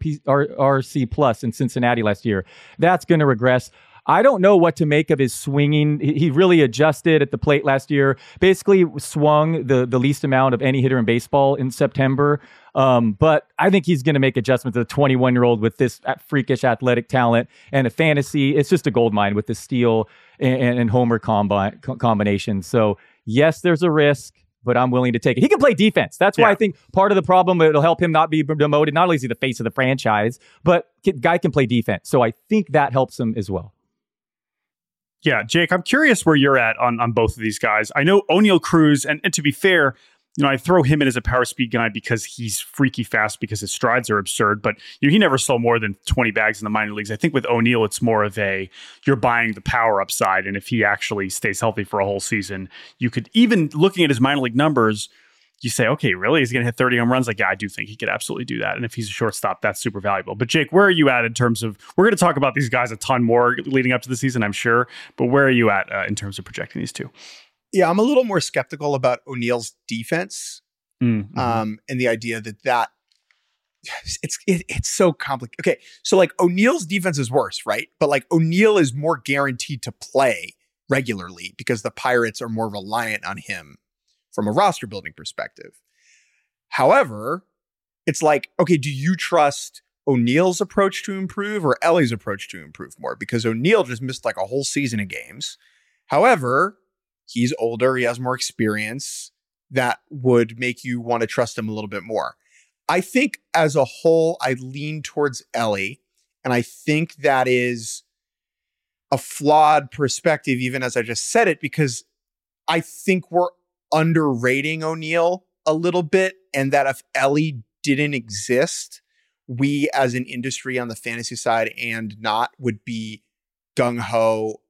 WRC plus in Cincinnati last year. That's going to regress. I don't know what to make of his swinging. He really adjusted at the plate last year, basically swung the least amount of any hitter in baseball in September. But I think he's going to make adjustments to the 21-year-old with this freakish athletic talent and a fantasy. It's just a gold mine with the steal and homer combination. So, yes, there's a risk, but I'm willing to take it. He can play defense. That's why I think part of the problem, it'll help him not be demoted. Not only is he the face of the franchise, but guy can play defense. So I think that helps him as well. Yeah, Jake, I'm curious where you're at on both of these guys. I know Oneil Cruz, and to be fair, I throw him in as a power speed guy because he's freaky fast, because his strides are absurd, but he never sold more than 20 bags in the minor leagues. I think with Oneil, it's more of you're buying the power upside, and if he actually stays healthy for a whole season, you could, even looking at his minor league numbers, you say, okay, really? Is he going to hit 30 home runs? Like, yeah, I do think he could absolutely do that. And if he's a shortstop, that's super valuable. But Jake, where are you at in terms of, we're going to talk about these guys a ton more leading up to the season, I'm sure, but where are you at in terms of projecting these two? Yeah, I'm a little more skeptical about O'Neill's defense. And the idea that it's so complicated. Okay, so like O'Neill's defense is worse, right? But like Oneil is more guaranteed to play regularly because the Pirates are more reliant on him from a roster building perspective. However, it's like, okay, do you trust O'Neill's approach to improve or Elly's approach to improve more? Because Oneil just missed like a whole season of games. However, he's older, he has more experience. that would make you want to trust him a little bit more. I think as a whole, I lean towards Elly, and I think that is a flawed perspective, even as I just said it, because I think we're underrating O'Neill a little bit, and that if Elly didn't exist, we as an industry on the fantasy side and not would be gung-ho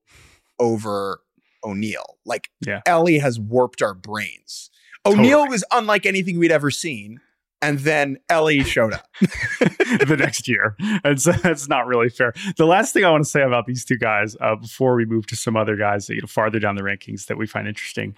over O'Neill. Like, Elly has warped our brains. O'Neill was unlike anything we'd ever seen. And then Elly showed up the next year. And so that's not really fair. The last thing I want to say about these two guys before we move to some other guys that, farther down the rankings that we find interesting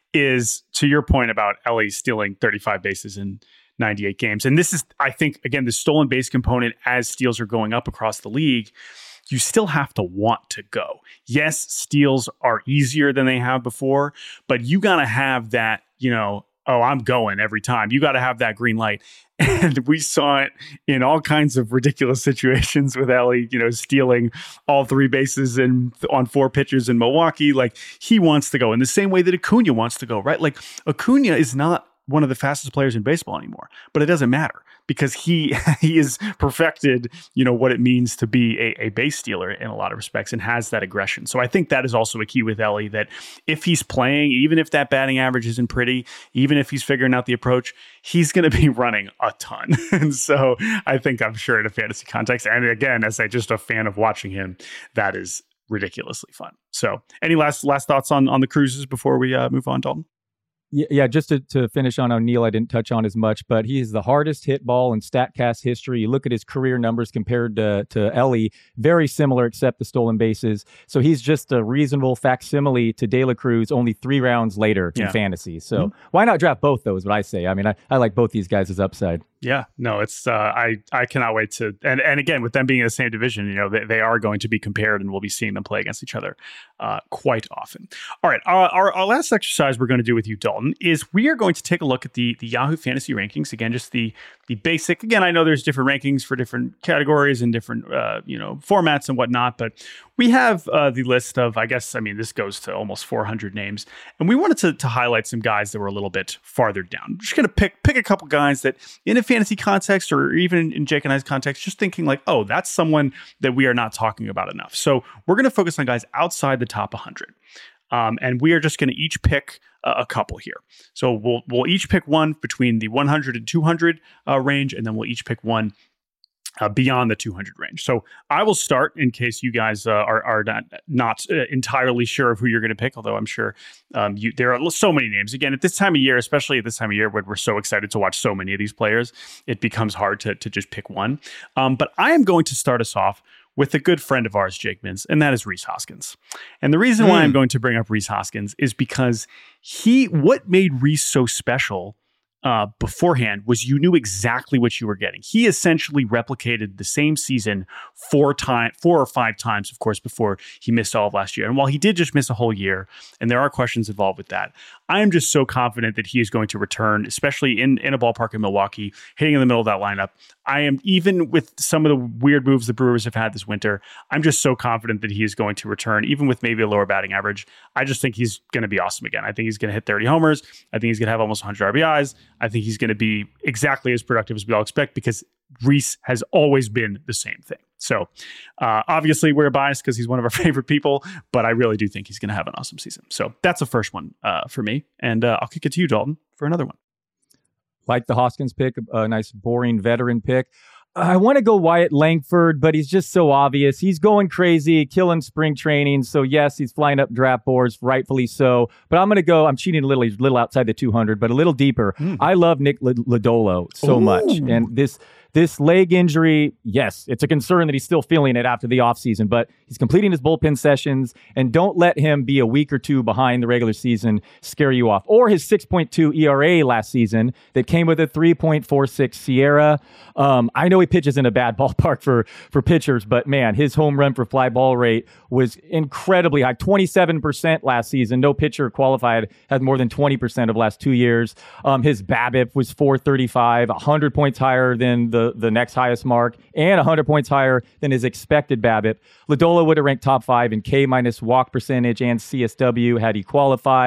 is, to your point about Elly stealing 35 bases in 98 games. And this is, I think, again, the stolen base component as steals are going up across the league. You still have to want to go. Yes, steals are easier than they have before, but you got to have that, oh, I'm going every time. You got to have that green light. And we saw it in all kinds of ridiculous situations with Elly, stealing all 3 bases on 4 pitches in Milwaukee. Like, he wants to go in the same way that Acuna wants to go, right? Like, Acuna is not one of the fastest players in baseball anymore, but it doesn't matter because he has perfected, what it means to be a base stealer in a lot of respects and has that aggression. So I think that is also a key with Elly, that if he's playing, even if that batting average isn't pretty, even if he's figuring out the approach, he's going to be running a ton. And so I think, I'm sure in a fantasy context, and again, as just a fan of watching him, that is ridiculously fun. So any last thoughts on the cruises before we move on, Dalton? Yeah, just to finish on O'Neill, I didn't touch on as much, but he is the hardest hit ball in StatCast history. You look at his career numbers compared to Elly, very similar except the stolen bases. So he's just a reasonable facsimile to De La Cruz only 3 rounds later in fantasy. So why not draft both those, what I say? I mean, I like both these guys as upside. Yeah, no, it's I cannot wait to, and again, with them being in the same division, they are going to be compared, and we'll be seeing them play against each other quite often. All right, our last exercise we're going to do with you, Dalton, is we are going to take a look at the Yahoo Fantasy rankings. Again, just the basic. Again, I know there's different rankings for different categories and different formats and whatnot, but we have the list of, this goes to almost 400 names, and we wanted to highlight some guys that were a little bit farther down. I'm just going to pick a couple guys that in a fantasy context, or even in Jake and I's context, just thinking like, oh, that's someone that we are not talking about enough. So we're going to focus on guys outside the top 100. And we are just going to each pick a couple here. So we'll each pick one between the 100 and 200 range, and then we'll each pick one beyond the 200 range. So I will start in case you guys are not entirely sure of who you're going to pick, although I'm sure there are so many names. Again, at this time of year, especially at this time of year when we're so excited to watch so many of these players, it becomes hard to just pick one. But I am going to start us off with a good friend of ours, Jake Mintz, and that is Rhys Hoskins. And the reason why I'm going to bring up Rhys Hoskins is because what made Rhys so special beforehand was you knew exactly what you were getting. He essentially replicated the same season 4 or 5 times, of course, before he missed all of last year. And while he did just miss a whole year, and there are questions involved with that, I am just so confident that he is going to return, especially in a ballpark in Milwaukee, hitting in the middle of that lineup. I am, even with some of the weird moves the Brewers have had this winter, I'm just so confident that he is going to return, even with maybe a lower batting average. I just think he's going to be awesome again. I think he's going to hit 30 homers. I think he's going to have almost 100 RBIs. I think he's going to be exactly as productive as we all expect, because Rhys has always been the same thing. So obviously we're biased because he's one of our favorite people, but I really do think he's going to have an awesome season. So that's the first one for me. And I'll kick it to you, Dalton, for another one. Like the Hoskins pick, a nice boring veteran pick. I want to go Wyatt Langford, but he's just so obvious. He's going crazy, killing spring training. So yes, he's flying up draft boards, rightfully so. But I'm cheating a little outside the 200, but a little deeper. I love Nick Lodolo so much. And this leg injury, yes, it's a concern that he's still feeling it after the offseason, but he's completing his bullpen sessions, and don't let him be a week or two behind the regular season scare you off. Or his 6.2 ERA last season that came with a 3.46 Sierra. I know he pitches in a bad ballpark for pitchers, but man, his home run per fly ball rate was incredibly high, 27% last season. No pitcher qualified had more than 20% of last 2 years. His BABIP was 435, 100 points higher than the next highest mark, and 100 points higher than his expected BABIP. Lodolo would have ranked top 5 in K- walk percentage and CSW had he qualified.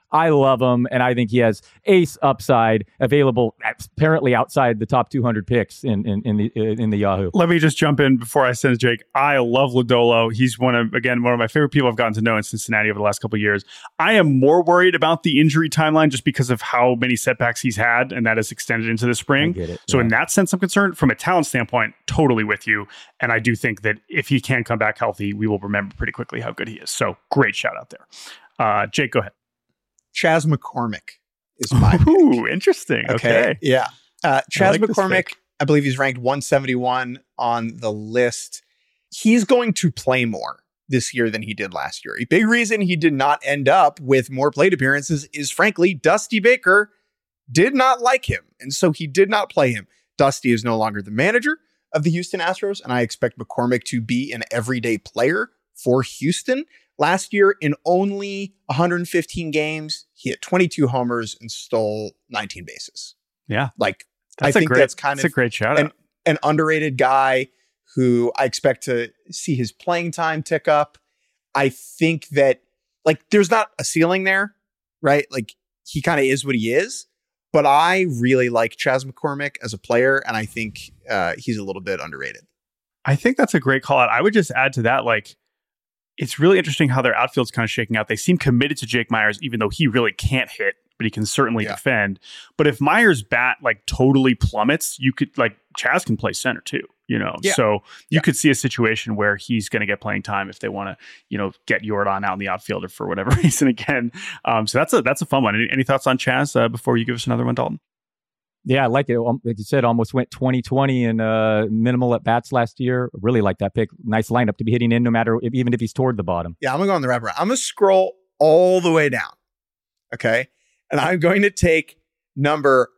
I love him, and I think he has ace upside available apparently outside the top 200 picks in the Yahoo. Let me just jump in before I send it to Jake. I love Lodolo. He's one of my favorite people I've gotten to know in Cincinnati over the last couple of years. I am more worried about the injury timeline just because of how many setbacks he's had, and that has extended into the spring. I get it, so in that sense, I'm concerned. From a talent standpoint, totally with you. And I do think that if he can come back healthy, we will remember pretty quickly how good he is. So great shout out there. Jake, go ahead. Chas McCormick is my Ooh, pick. interesting. Okay. Yeah. Chas like this McCormick, pick. I believe he's ranked 171 on the list. He's going to play more this year than he did last year. A big reason he did not end up with more plate appearances is, frankly, Dusty Baker did not like him. And so he did not play him. Dusty is no longer the manager of the Houston Astros, and I expect McCormick to be an everyday player for Houston. Last year, in only 115 games, he hit 22 homers and stole 19 bases. Yeah. Like, That's I think that's kind a of great shout out. an underrated guy who I expect to see his playing time tick up. I think that, like, there's not a ceiling there, right? Like, he kind of is what he is. But I really like Chas McCormick as a player, and I think he's a little bit underrated. I think that's a great call out. I would just add to that, like, it's really interesting how their outfield's kind of shaking out. They seem committed to Jake Meyers, even though he really can't hit, but he can certainly defend. But if Meyers' bat like totally plummets, you could, like, Chas can play center too, you know? Yeah. So you could see a situation where he's going to get playing time if they want to, you know, get Yordan out in the outfield or for whatever reason again. So that's a fun one. Any thoughts on Chas before you give us another one, Dalton? Yeah, I like it. Like you said, almost went 20-20 in minimal at bats last year. Really like that pick. Nice lineup to be hitting in, no matter even if he's toward the bottom. Yeah, I'm going to go on the wraparound. I'm going to scroll all the way down. Okay. And I'm going to take number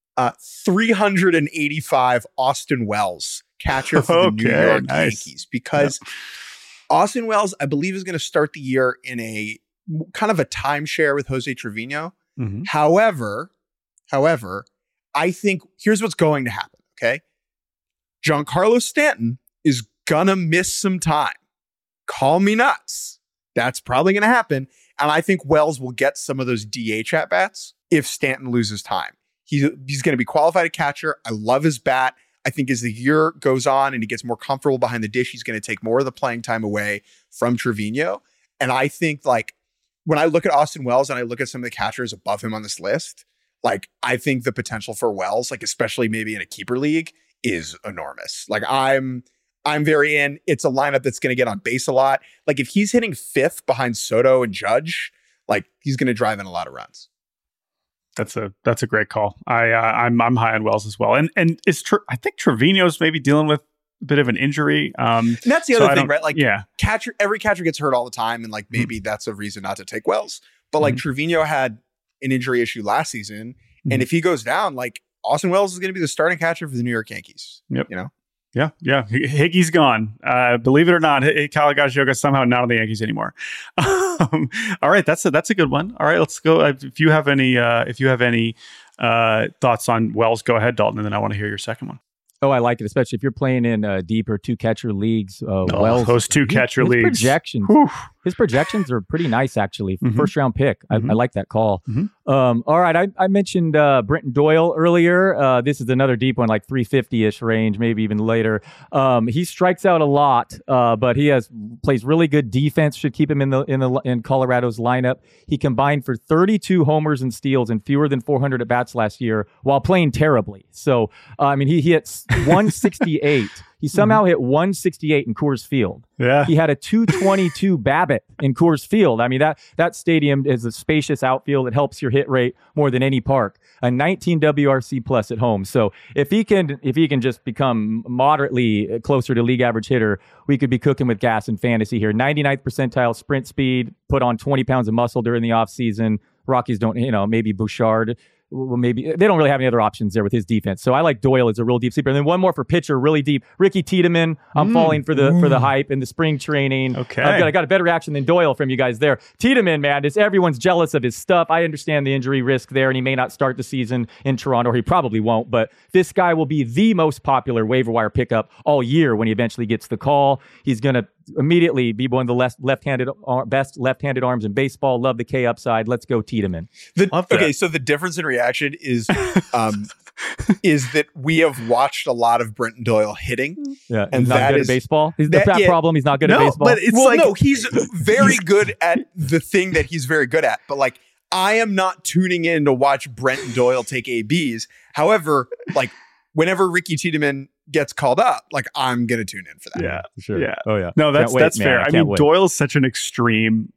385, Austin Wells, catcher for the New York Yankees. Because Austin Wells, I believe, is going to start the year in a kind of a timeshare with Jose Trevino. Mm-hmm. However, I think here's what's going to happen, okay? Giancarlo Stanton is gonna miss some time. Call me nuts. That's probably gonna happen. And I think Wells will get some of those DH at-bats if Stanton loses time. He's gonna be qualified at catcher. I love his bat. I think as the year goes on and he gets more comfortable behind the dish, he's gonna take more of the playing time away from Trevino. And I think, like, when I look at Austin Wells and I look at some of the catchers above him on this list, like, I think the potential for Wells, like, especially maybe in a keeper league, is enormous. Like, I'm very in. It's a lineup that's going to get on base a lot. Like, if he's hitting fifth behind Soto and Judge, like, he's going to drive in a lot of runs. That's a great call. I'm high on Wells as well. And it's true. I think Trevino's maybe dealing with a bit of an injury. And that's the other thing, right? Like, yeah, every catcher gets hurt all the time, and like maybe that's a reason not to take Wells. But like Trevino had an injury issue last season, and if he goes down, like, Austin Wells is going to be the starting catcher for the New York Yankees. Yep. You know? Yeah. Higgy's gone. Believe it or not, Kyle Gagioga's somehow not on the Yankees anymore. All right, that's a good one. All right, let's go. If you have any thoughts on Wells, go ahead, Dalton, and then I want to hear your second one. Oh, I like it, especially if you're playing in deeper two-catcher leagues. Wells, those two-catcher leagues. His projections are pretty nice, actually. First-round pick. I like that call. All right, I mentioned Brenton Doyle earlier. This is another deep one, like 350-ish range, maybe even later. He strikes out a lot, but he plays really good defense. Should keep him in Colorado's lineup. He combined for 32 homers and steals and fewer than 400 at-bats last year while playing terribly. So, I mean, he hits 168. He somehow hit 168 in Coors Field. Yeah. He had a 222 BABIP in Coors Field. I mean, that stadium is a spacious outfield. It helps your hit rate more than any park. A 19 WRC plus at home. So if he can just become moderately closer to league average hitter, we could be cooking with gas in fantasy here. 99th percentile sprint speed, put on 20 pounds of muscle during the offseason. Rockies don't, maybe Bouchard. Well, maybe they don't really have any other options there with his defense. So I like Doyle as a real deep sleeper. And then one more for pitcher, really deep. Ricky Tiedemann. I'm falling for the hype and the spring training. Okay. I got a better reaction than Doyle from you guys there. Tiedemann, man, everyone's jealous of his stuff. I understand the injury risk there, and he may not start the season in Toronto, or he probably won't. But this guy will be the most popular waiver wire pickup all year when he eventually gets the call. He's going to immediately be one of the best left-handed arms in baseball. Love the K upside. Let's go Tiedemann. Okay, so the difference in reaction is is that we have watched a lot of Brenton Doyle hitting. Yeah, and he's not good at baseball. He's the problem. He's not good at baseball. But no, he's very good at the thing that he's very good at. But like, I am not tuning in to watch Brenton Doyle take ABs. However, like whenever Ricky Tiedemann gets called up, like I'm gonna tune in for that. Yeah, sure. Yeah. Oh yeah. No, that's fair. I mean, wait. Doyle's such an extreme.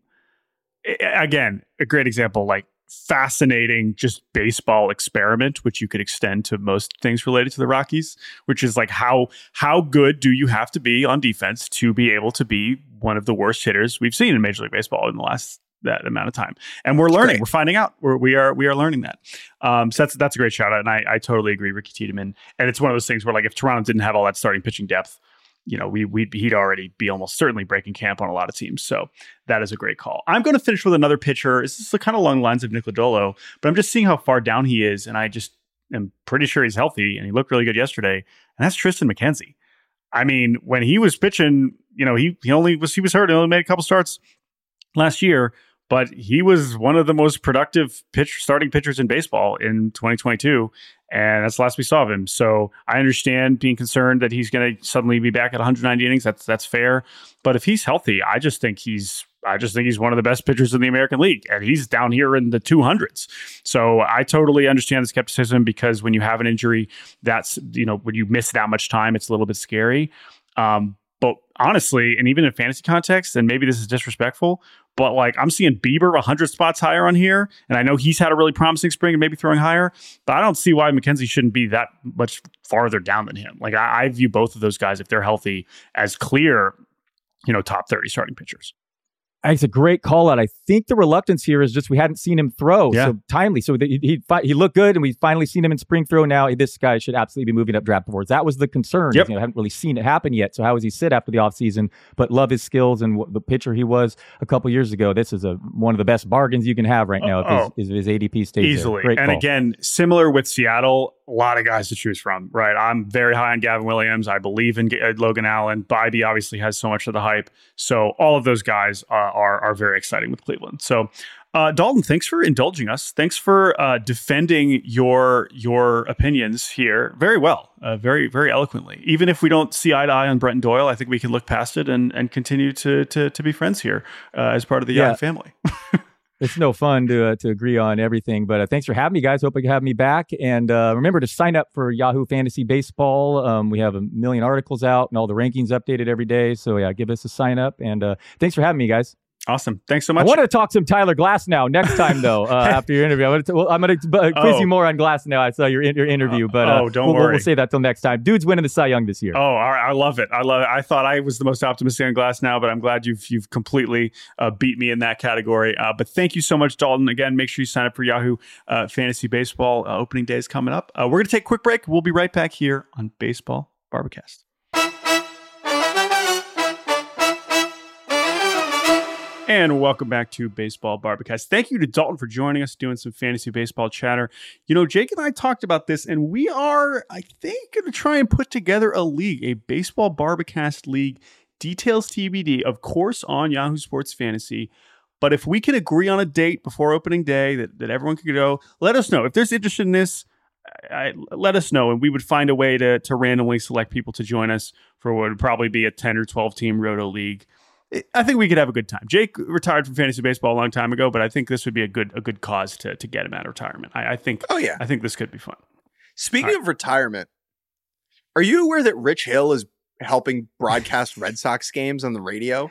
Again, a great example. Like, fascinating just baseball experiment, which you could extend to most things related to the Rockies, which is like how good do you have to be on defense to be able to be one of the worst hitters we've seen in Major League Baseball in the last that amount of time. And we're learning, we're finding out, we are learning that. So that's a great shout out. And I totally agree, Ricky Tiedemann. And it's one of those things where, like, if Toronto didn't have all that starting pitching depth, you know, he'd already be almost certainly breaking camp on a lot of teams. So that is a great call. I'm going to finish with another pitcher. This is kind of along the lines of Nick Lodolo, but I'm just seeing how far down he is. And I just am pretty sure he's healthy, and he looked really good yesterday. And that's Tristan McKenzie. I mean, when he was pitching, you know, he was hurt. He only made a couple starts last year, but he was one of the most productive starting pitchers in baseball in 2022. And that's the last we saw of him. So I understand being concerned that he's going to suddenly be back at 190 innings. That's fair. But if he's healthy, I just think he's one of the best pitchers in the American League, and he's down here in the 200s. So I totally understand the skepticism, because when you have an injury, that's, you know, when you miss that much time, it's a little bit scary. But honestly, and even in fantasy context, and maybe this is disrespectful, but like, I'm seeing Bieber 100 spots higher on here, and I know he's had a really promising spring and maybe throwing higher, but I don't see why McKenzie shouldn't be that much farther down than him. Like, I view both of those guys, if they're healthy, as clear, you know, top 30 starting pitchers. It's a great call out. I think the reluctance here is just we hadn't seen him throw so timely. So he looked good, and we've finally seen him in spring throw. Now this guy should absolutely be moving up draft boards. That was the concern. Yep. You know, I haven't really seen it happen yet. So how does he sit after the offseason? But love his skills and the pitcher he was a couple years ago. This is one of the best bargains you can have right now if his ADP stays easily. Great and call. Again, similar with Seattle, a lot of guys to choose from, right? I'm very high on Gavin Williams. I believe in Logan Allen. Bibee obviously has so much of the hype. So all of those guys are very exciting with Cleveland. So Dalton, thanks for indulging us. Thanks for defending your opinions here very well, very, very eloquently. Even if we don't see eye to eye on Brenton Doyle, I think we can look past it and continue to be friends here as part of the Young family. It's no fun to agree on everything, but thanks for having me, guys. Hope you can have me back. And remember to sign up for Yahoo Fantasy Baseball. We have a million articles out and all the rankings updated every day. So yeah, give us a sign up. And thanks for having me, guys. Awesome. Thanks so much. I wanted to talk some Tyler Glasnow next time, though, after your interview. I'm going to quiz you more on Glasnow. I saw your interview, but don't worry. We'll save that till next time. Dude's winning the Cy Young this year. Oh, all right. I love it. I thought I was the most optimistic on Glasnow, but I'm glad you've completely beat me in that category. But thank you so much, Dalton. Again, make sure you sign up for Yahoo Fantasy Baseball. Opening day is coming up. We're going to take a quick break. We'll be right back here on Baseball Barbacast. And welcome back to Baseball Barbacast. Thank you to Dalton for joining us, doing some fantasy baseball chatter. You know, Jake and I talked about this, and we are, I think, going to try and put together a league, a Baseball Barbacast league. Details TBD, of course, on Yahoo Sports Fantasy. But if we can agree on a date before opening day that everyone can go, let us know. If there's interest in this, let us know, and we would find a way to randomly select people to join us for what would probably be a 10 or 12 team Roto league. I think we could have a good time. Jake retired from fantasy baseball a long time ago, but I think this would be a good cause to get him out of retirement. I think this could be fun. Speaking of retirement, are you aware that Rich Hill is helping broadcast Red Sox games on the radio?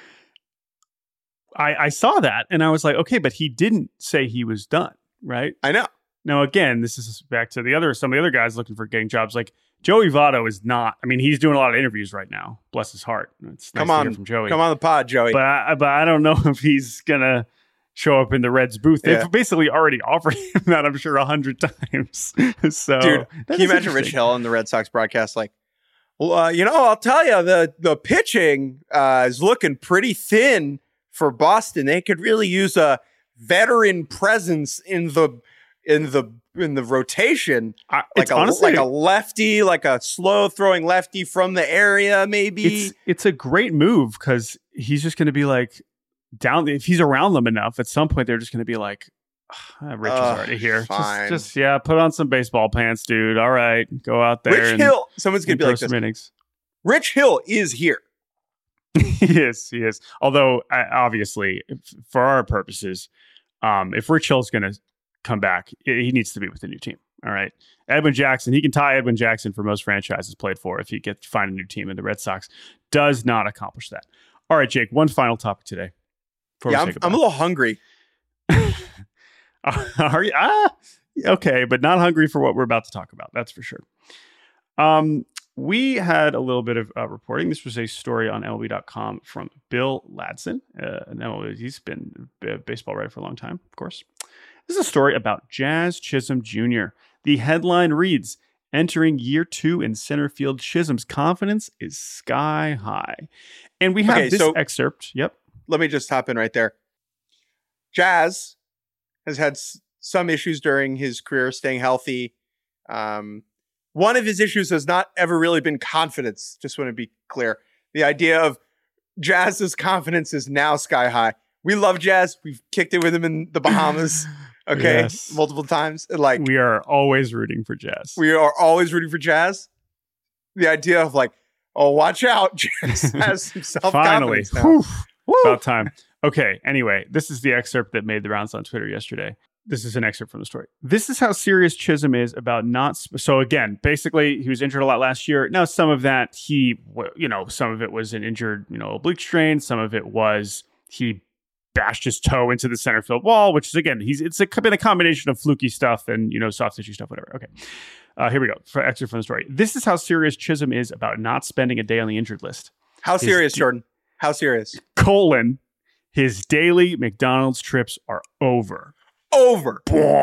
I saw that, and I was like, okay, but he didn't say he was done, right? I know. Now, again, this is back to some of the other guys looking for getting jobs. Like Joey Votto is not. I mean, he's doing a lot of interviews right now. Bless his heart. It's nice to hear from Joey. Come on the pod, Joey. But I don't know if he's gonna show up in the Reds booth. They've basically already offered him that, I'm sure, 100 times. So, dude, can you imagine Rich Hill on the Red Sox broadcast? Like, well, you know, I'll tell you, the pitching is looking pretty thin for Boston. They could really use a veteran presence in the in the rotation, It's honestly, like a lefty, like a slow throwing lefty from the area, maybe. It's a great move because he's just going to be like down. If he's around them enough, at some point they're just going to be like, Rich is already here. Fine. Just put on some baseball pants, dude. All right, go out there. Rich Hill. Someone's going to be like this. Innings. Rich Hill is here. He is. Although, obviously, for our purposes, if Rich Hill's going to come back, he needs to be with a new team. All right. Edwin Jackson, he can tie Edwin Jackson for most franchises played for if he gets to find a new team, and the Red Sox does not accomplish that. All right, Jake, one final topic today. Yeah, I'm a little hungry. Are you? Okay, but not hungry for what we're about to talk about. That's for sure. We had a little bit of reporting. This was a story on MLB.com from Bill Ladson. He's been a baseball writer for a long time, of course. This is a story about Jazz Chisholm Jr. The headline reads, entering year 2 in center field, Chisholm's confidence is sky high. And we have this excerpt. Yep. Let me just hop in right there. Jazz has had some issues during his career staying healthy. One of his issues has not ever really been confidence. Just want to be clear. The idea of Jazz's confidence is now sky high. We love Jazz. We've kicked it with him in the Bahamas. Okay. Yes. Multiple times. Like, we are always rooting for Jazz. We are always rooting for Jazz. The idea of like, oh, watch out. Jazz has some self-confidence now. About time. Okay. Anyway, this is the excerpt that made the rounds on Twitter yesterday. This is an excerpt from the story. This is how serious Chisholm is about not. So again, basically, he was injured a lot last year. Now, some of that some of it was an injured, oblique strain. Some of it was he bashed his toe into the center field wall, which is again, it's been a combination of fluky stuff and soft tissue stuff, whatever. Okay, here we go. For excerpt from the story. This is how serious Chisholm is about not spending a day on the injured list. How serious, Jordan? How serious? His daily McDonald's trips are over. Over.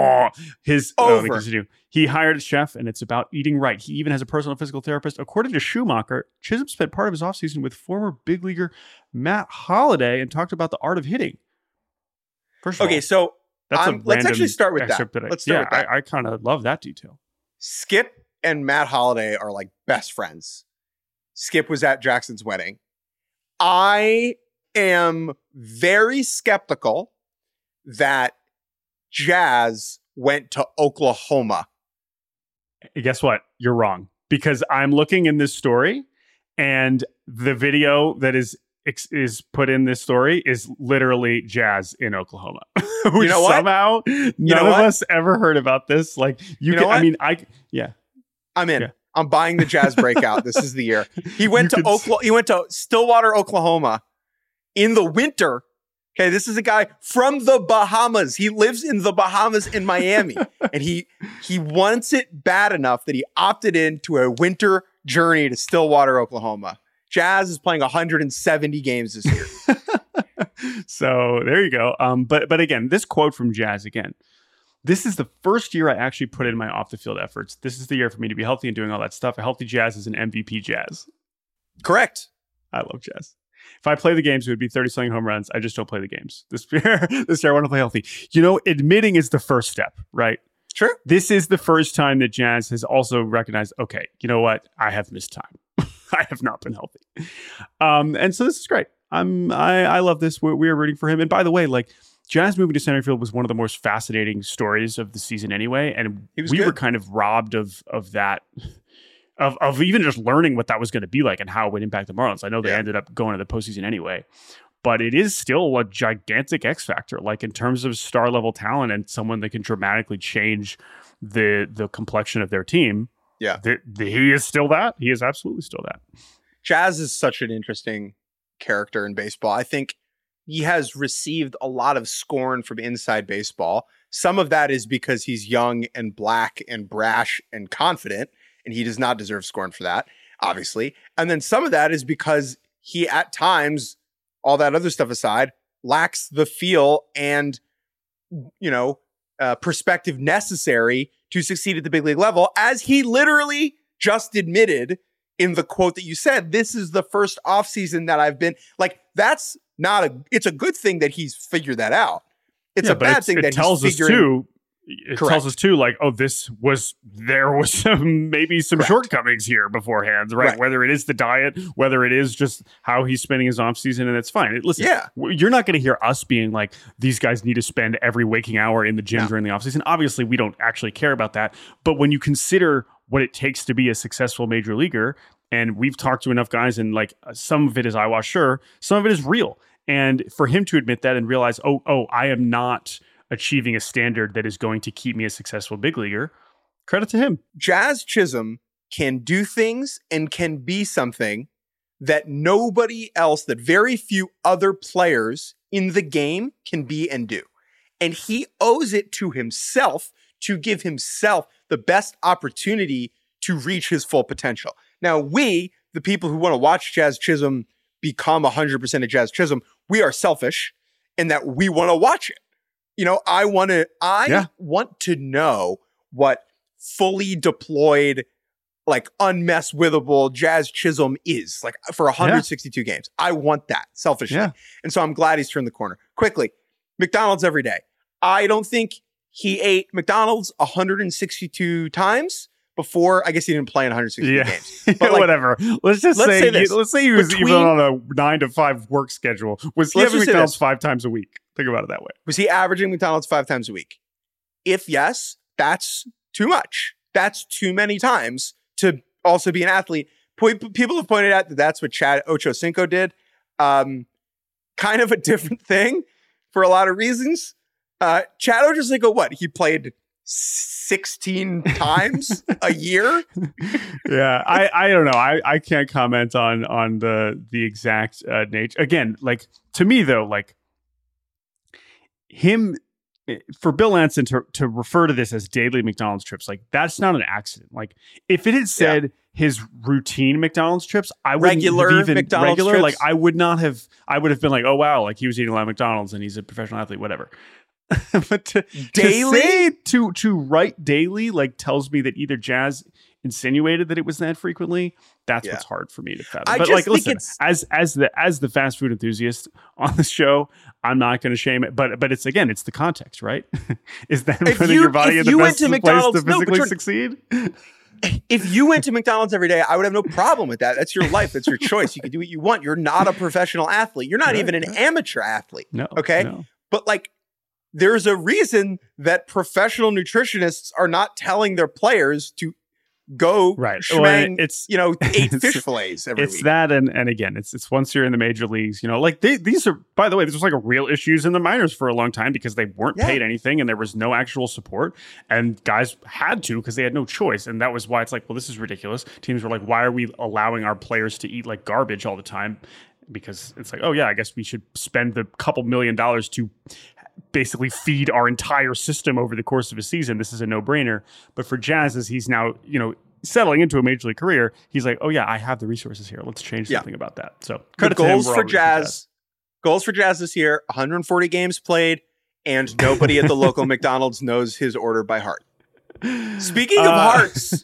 He hired a chef, and it's about eating right. He even has a personal physical therapist. According to Schumacher, Chisholm spent part of his offseason with former big leaguer Matt Holliday and talked about the art of hitting. First of all, so let's actually start with that. Let's start with that. I kind of love that detail. Skip and Matt Holliday are like best friends. Skip was at Jackson's wedding. I am very skeptical that Jazz went to Oklahoma. Guess what? You're wrong. Because I'm looking in this story, and the video that is put in this story is literally Jazz in Oklahoma. Which you know what? Somehow none of us ever heard about this. Like you know what? I'm in. I'm buying the Jazz breakout. This is the year. He went to Oklahoma. He went to Stillwater, Oklahoma in the winter. Okay, this is a guy from the Bahamas. He lives in the Bahamas in Miami. And he wants it bad enough that he opted into a winter journey to Stillwater, Oklahoma. Jazz is playing 170 games this year. So there you go. But again, this quote from Jazz again. This is the first year I actually put in my off-the-field efforts. This is the year for me to be healthy and doing all that stuff. A healthy Jazz is an MVP Jazz. Correct. I love Jazz. If I play the games, it would be 30-something home runs. I just don't play the games. This year I want to play healthy. Admitting is the first step, right? Sure. This is the first time that Jazz has also recognized, okay, you know what? I have missed time. I have not been healthy. And so this is great. I love this. We are rooting for him. And by the way, like, Jazz moving to center field was one of the most fascinating stories of the season anyway. And we were kind of robbed of that. Of even just learning what that was going to be like and how it would impact the Marlins. I know they ended up going to the postseason anyway, but it is still a gigantic X factor, like in terms of star level talent and someone that can dramatically change the complexion of their team. Yeah. He is still that. He is absolutely still that. Jazz is such an interesting character in baseball. I think he has received a lot of scorn from inside baseball. Some of that is because he's young and black and brash and confident, and he does not deserve scorn for that, obviously. And then some of that is because he, at times, all that other stuff aside, lacks the feel and, perspective necessary to succeed at the big league level, as he literally just admitted in the quote that you said. This is the first offseason that I've been like, that's not it's a good thing that he's figured that out. It's a bad thing that tells he's figuring. Us too, it Correct. tells us too, like, oh, there was maybe some Correct. shortcomings here beforehand, right? Right. Whether it is the diet, whether it is just how he's spending his off season, and it's fine. Listen, Yeah. you're not going to hear us being like, these guys need to spend every waking hour in the gym during the off season. Obviously, we don't actually care about that. But when you consider what it takes to be a successful major leaguer, and we've talked to enough guys, and like some of it is eyewash, sure, some of it is real. And for him to admit that and realize, oh, I am not achieving a standard that is going to keep me a successful big leaguer, credit to him. Jazz Chisholm can do things and can be something that nobody else, that very few other players in the game can be and do. And he owes it to himself to give himself the best opportunity to reach his full potential. Now, we, the people who want to watch Jazz Chisholm become 100% of Jazz Chisholm, we are selfish in that we want to watch it. You know, I want to know what fully deployed, like unmess withable Jazz Chisholm is, like for 162 games. I want that selfishly. Yeah. And so I'm glad he's turned the corner. Quickly, McDonald's every day. I don't think he ate McDonald's 162 times before. I guess he didn't play in 162 games. But like, whatever. Let's say this. Let's say he was even on a 9 to 5 work schedule. Was he having McDonald's 5 times a week? Think about it that way. Was he averaging McDonald's 5 times a week? If yes, that's too much. That's too many times to also be an athlete. People have pointed out that that's what Chad Ochocinco did. Kind of a different thing for a lot of reasons. Chad Ochocinco, what? He played 16 times a year? Yeah, I don't know. I can't comment on the exact nature. Again, like to me though, like him, for Bill Anson to refer to this as daily McDonald's trips, like that's not an accident. Like if it had said his routine McDonald's trips, I wouldn't regular even McDonald's regular. trips? Like I would have been like, oh wow, like he was eating a lot of McDonald's and he's a professional athlete, whatever. But daily to write daily, like tells me that either Jazz insinuated that it was that frequently. That's what's hard for me to fathom. But like, listen, as the fast food enthusiast on the show, I'm not going to shame it. But it's again, it's the context, right? Is that putting your body in the best place to physically succeed? If you went to McDonald's every day, I would have no problem with that. That's your life. That's your choice. You can do what you want. You're not a professional athlete. You're not even an amateur athlete. No. Okay. No. But like, there's a reason that professional nutritionists are not telling their players to go schmang, well, 8 fish fillets every week. It's that, and again, it's once you're in the major leagues, like these are, by the way, this was like a real issues in the minors for a long time because they weren't paid anything and there was no actual support, and guys had to because they had no choice, and that was why it's like, well, this is ridiculous. Teams were like, why are we allowing our players to eat like garbage all the time? Because it's like, oh yeah, I guess we should spend the couple $1 million to basically feed our entire system over the course of a season. This is a no-brainer. But for Jazz, as he's now, settling into a major league career, he's like, oh yeah, I have the resources here. Let's change something about that. So the goals for Jazz this year, 140 games played, and nobody at the local McDonald's knows his order by heart. Speaking of hearts.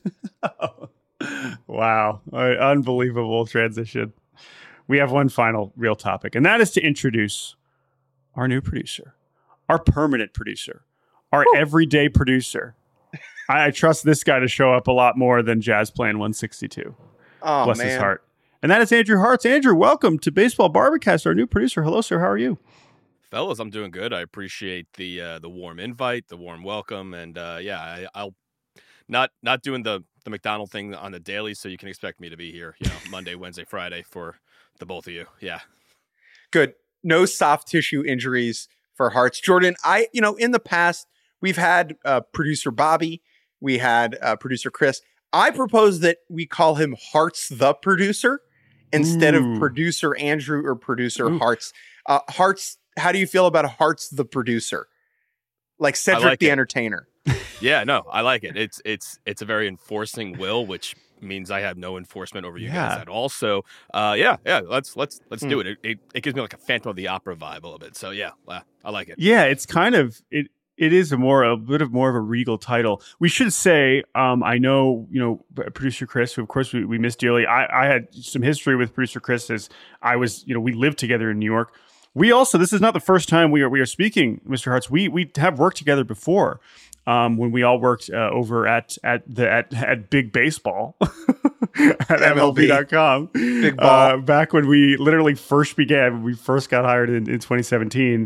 Wow. Unbelievable transition. We have one final real topic, and that is to introduce our new producer, our permanent producer, our everyday producer. I trust this guy to show up a lot more than Jazz playing 162. Oh, bless his heart. And that is Andrew Hartz. Andrew, welcome to Baseball Barbacast, our new producer. Hello, sir. How are you? Fellas, I'm doing good. I appreciate the warm invite, the warm welcome, and I'll not doing the McDonald thing on the daily, so you can expect me to be here, Monday, Wednesday, Friday for the both of you. Yeah. Good. No soft tissue injuries for Hartz. Jordan, in the past, we've had producer Bobby. We had producer Chris. I propose that we call him Hartz the producer instead of producer Andrew or producer Hartz. Hartz, how do you feel about Hartz the producer? Like Cedric the Entertainer. Yeah, no, I like it. It's a very enforcing will, which means I have no enforcement over you guys at all. So, let's do it. It gives me like a Phantom of the Opera vibe a little bit. So yeah, I like it. Yeah, it's kind of it is a bit more of a regal title. We should say, I know, producer Chris, who of course we miss dearly. I had some history with producer Chris as I was, we lived together in New York. This is not the first time we are speaking, Mr. Hartz. We have worked together before. When we all worked over at Big Baseball at MLB.com. Big ball. Back when we literally first began, when we first got hired in 2017.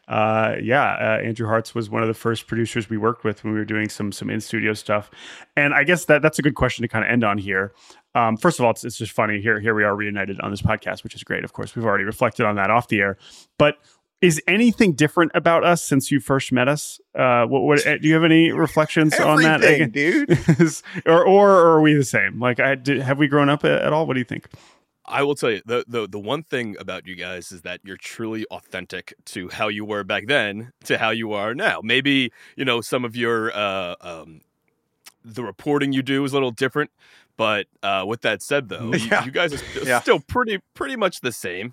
Andrew Hartz was one of the first producers we worked with when we were doing some in-studio stuff. And I guess that's a good question to kind of end on here. First of all, it's just funny. Here we are reunited on this podcast, which is great. Of course, we've already reflected on that off the air. But is anything different about us since you first met us? What do you have any reflections on that, dude? or are we the same? Like, have we grown up at all? What do you think? I will tell you, the one thing about you guys is that you're truly authentic to how you were back then to how you are now. Maybe, some of your the reporting you do is a little different. But with that said, though, you guys are still pretty much the same.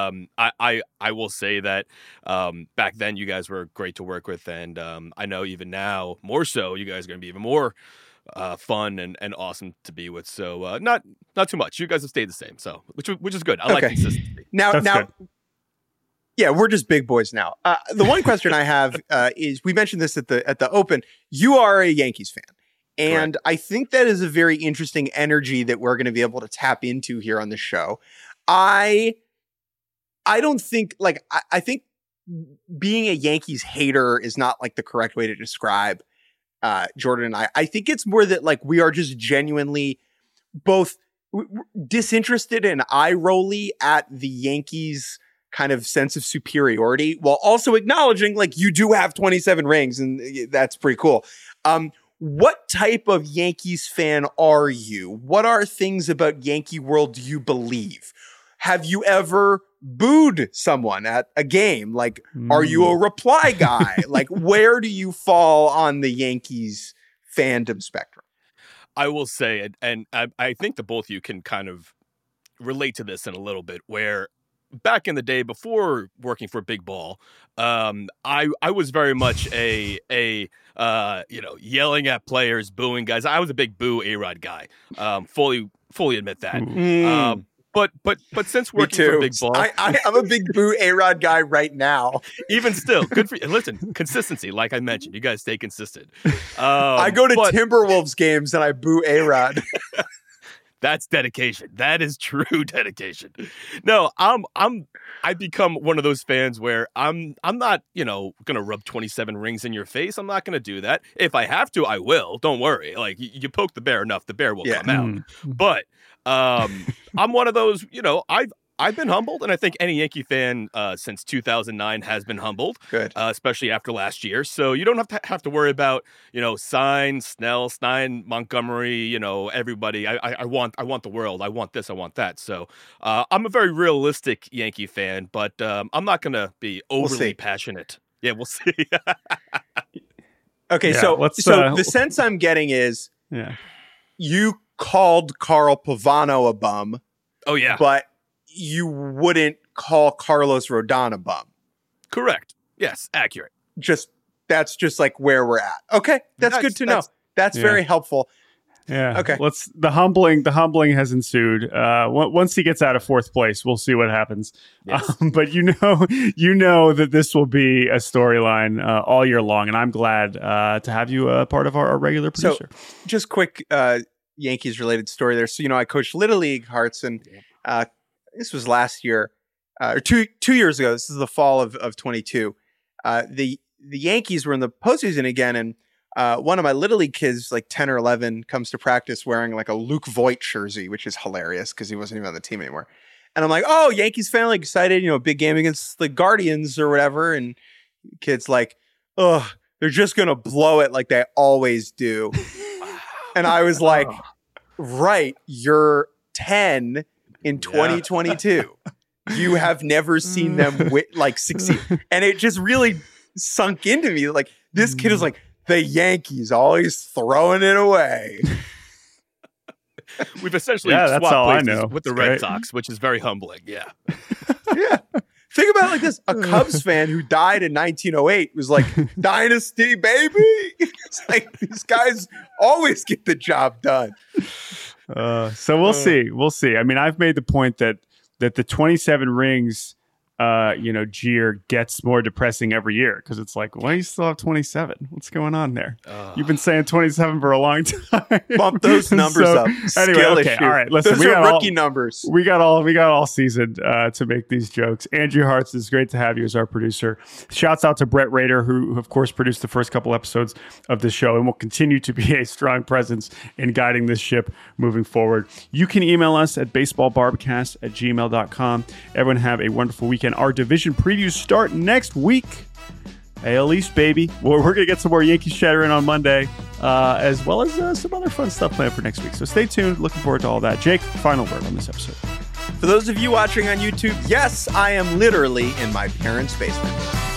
I will say that back then you guys were great to work with, and I know even now more so you guys are going to be even more fun and awesome to be with. So not too much. You guys have stayed the same, so which is good. I like consistency. Now, good. Yeah, we're just big boys now. The one question I have is, we mentioned this at the Open. You are a Yankees fan. And Correct. I think that is a very interesting energy that we're going to be able to tap into here on the show. I don't think, I think being a Yankees hater is not like the correct way to describe Jordan and I. I think it's more that we are just genuinely both disinterested and eye-rolly at the Yankees kind of sense of superiority, while also acknowledging you do have 27 rings, and that's pretty cool. What type of Yankees fan are you? What are things about Yankee World do you believe? Have you ever booed someone at a game? Are you a reply guy? Where do you fall on the Yankees fandom spectrum? I will say, and I think the both of you can kind of relate to this in a little bit, where back in the day before working for Big Ball, I was very much a yelling at players, booing guys. I was a big boo A-Rod guy. Fully admit that. But since working for Big Ball, I'm a big boo A-Rod guy right now. Even still, good for you. Listen, consistency, like I mentioned, you guys stay consistent. I go to Timberwolves games and I boo A-Rod. That's dedication. That is true dedication. No, I become one of those fans where I'm not, gonna rub 27 rings in your face. I'm not gonna do that. If I have to, I will. Don't worry. You poke the bear enough, the bear will come out. But I'm one of those, I've been humbled, and I think any Yankee fan since 2009 has been humbled. Good, especially after last year. So you don't have to worry about Sign, Snell, Stein, Montgomery. Everybody. I want the world. I want this. I want that. So I'm a very realistic Yankee fan, but I'm not going to be overly passionate. Yeah, we'll see. Okay, so the sense I'm getting is, you called Carl Pavano a bum. Oh yeah, but you wouldn't call Carlos Rodon a bum. Correct. Yes, accurate. That's just where we're at. Okay, that's good to know. That's very helpful. Yeah. Okay. The humbling has ensued. Once he gets out of fourth place, we'll see what happens. Yes. But you know that this will be a storyline all year long, and I'm glad to have you part of our regular producer. So, just quick Yankees related story there. So I coached Little League Hearts, and this was last year, or two years ago. This is the fall of 22. The Yankees were in the postseason again, and one of my Little League kids, 10 or 11, comes to practice wearing a Luke Voit jersey, which is hilarious because he wasn't even on the team anymore. And I'm like, oh, Yankees fan, excited, big game against the Guardians or whatever. And the kid's like, ugh, they're just going to blow it like they always do. And I was like, right, you're 10 in 2022. You have never seen them succeed. And it just really sunk into me. This kid is the Yankees always throwing it away. We've essentially that's all swapped I know. places with the It's Red great. Sox, which is very humbling. Yeah. Yeah. Think about it like this. A Cubs fan who died in 1908 was dynasty, baby. It's these guys always get the job done. So we'll see. We'll see. I mean, I've made the point that the 27 rings Jeer gets more depressing every year because it's like, why do you still have 27? What's going on there? You've been saying 27 for a long time. Bump those numbers up. Anyway, okay, all right. Listen, those are rookie numbers. We got all season to make these jokes. Andrew Hartz, it's great to have you as our producer. Shouts out to Brett Rader, who of course produced the first couple episodes of this show and will continue to be a strong presence in guiding this ship moving forward. You can email us at baseballbarbcast@gmail.com. Everyone have a wonderful weekend. Our division previews start next week. AL East, baby. We're going to get some more Yankees chatter in on Monday, as well as some other fun stuff planned for next week. So stay tuned. Looking forward to all that. Jake, final word on this episode. For those of you watching on YouTube, yes, I am literally in my parents' basement.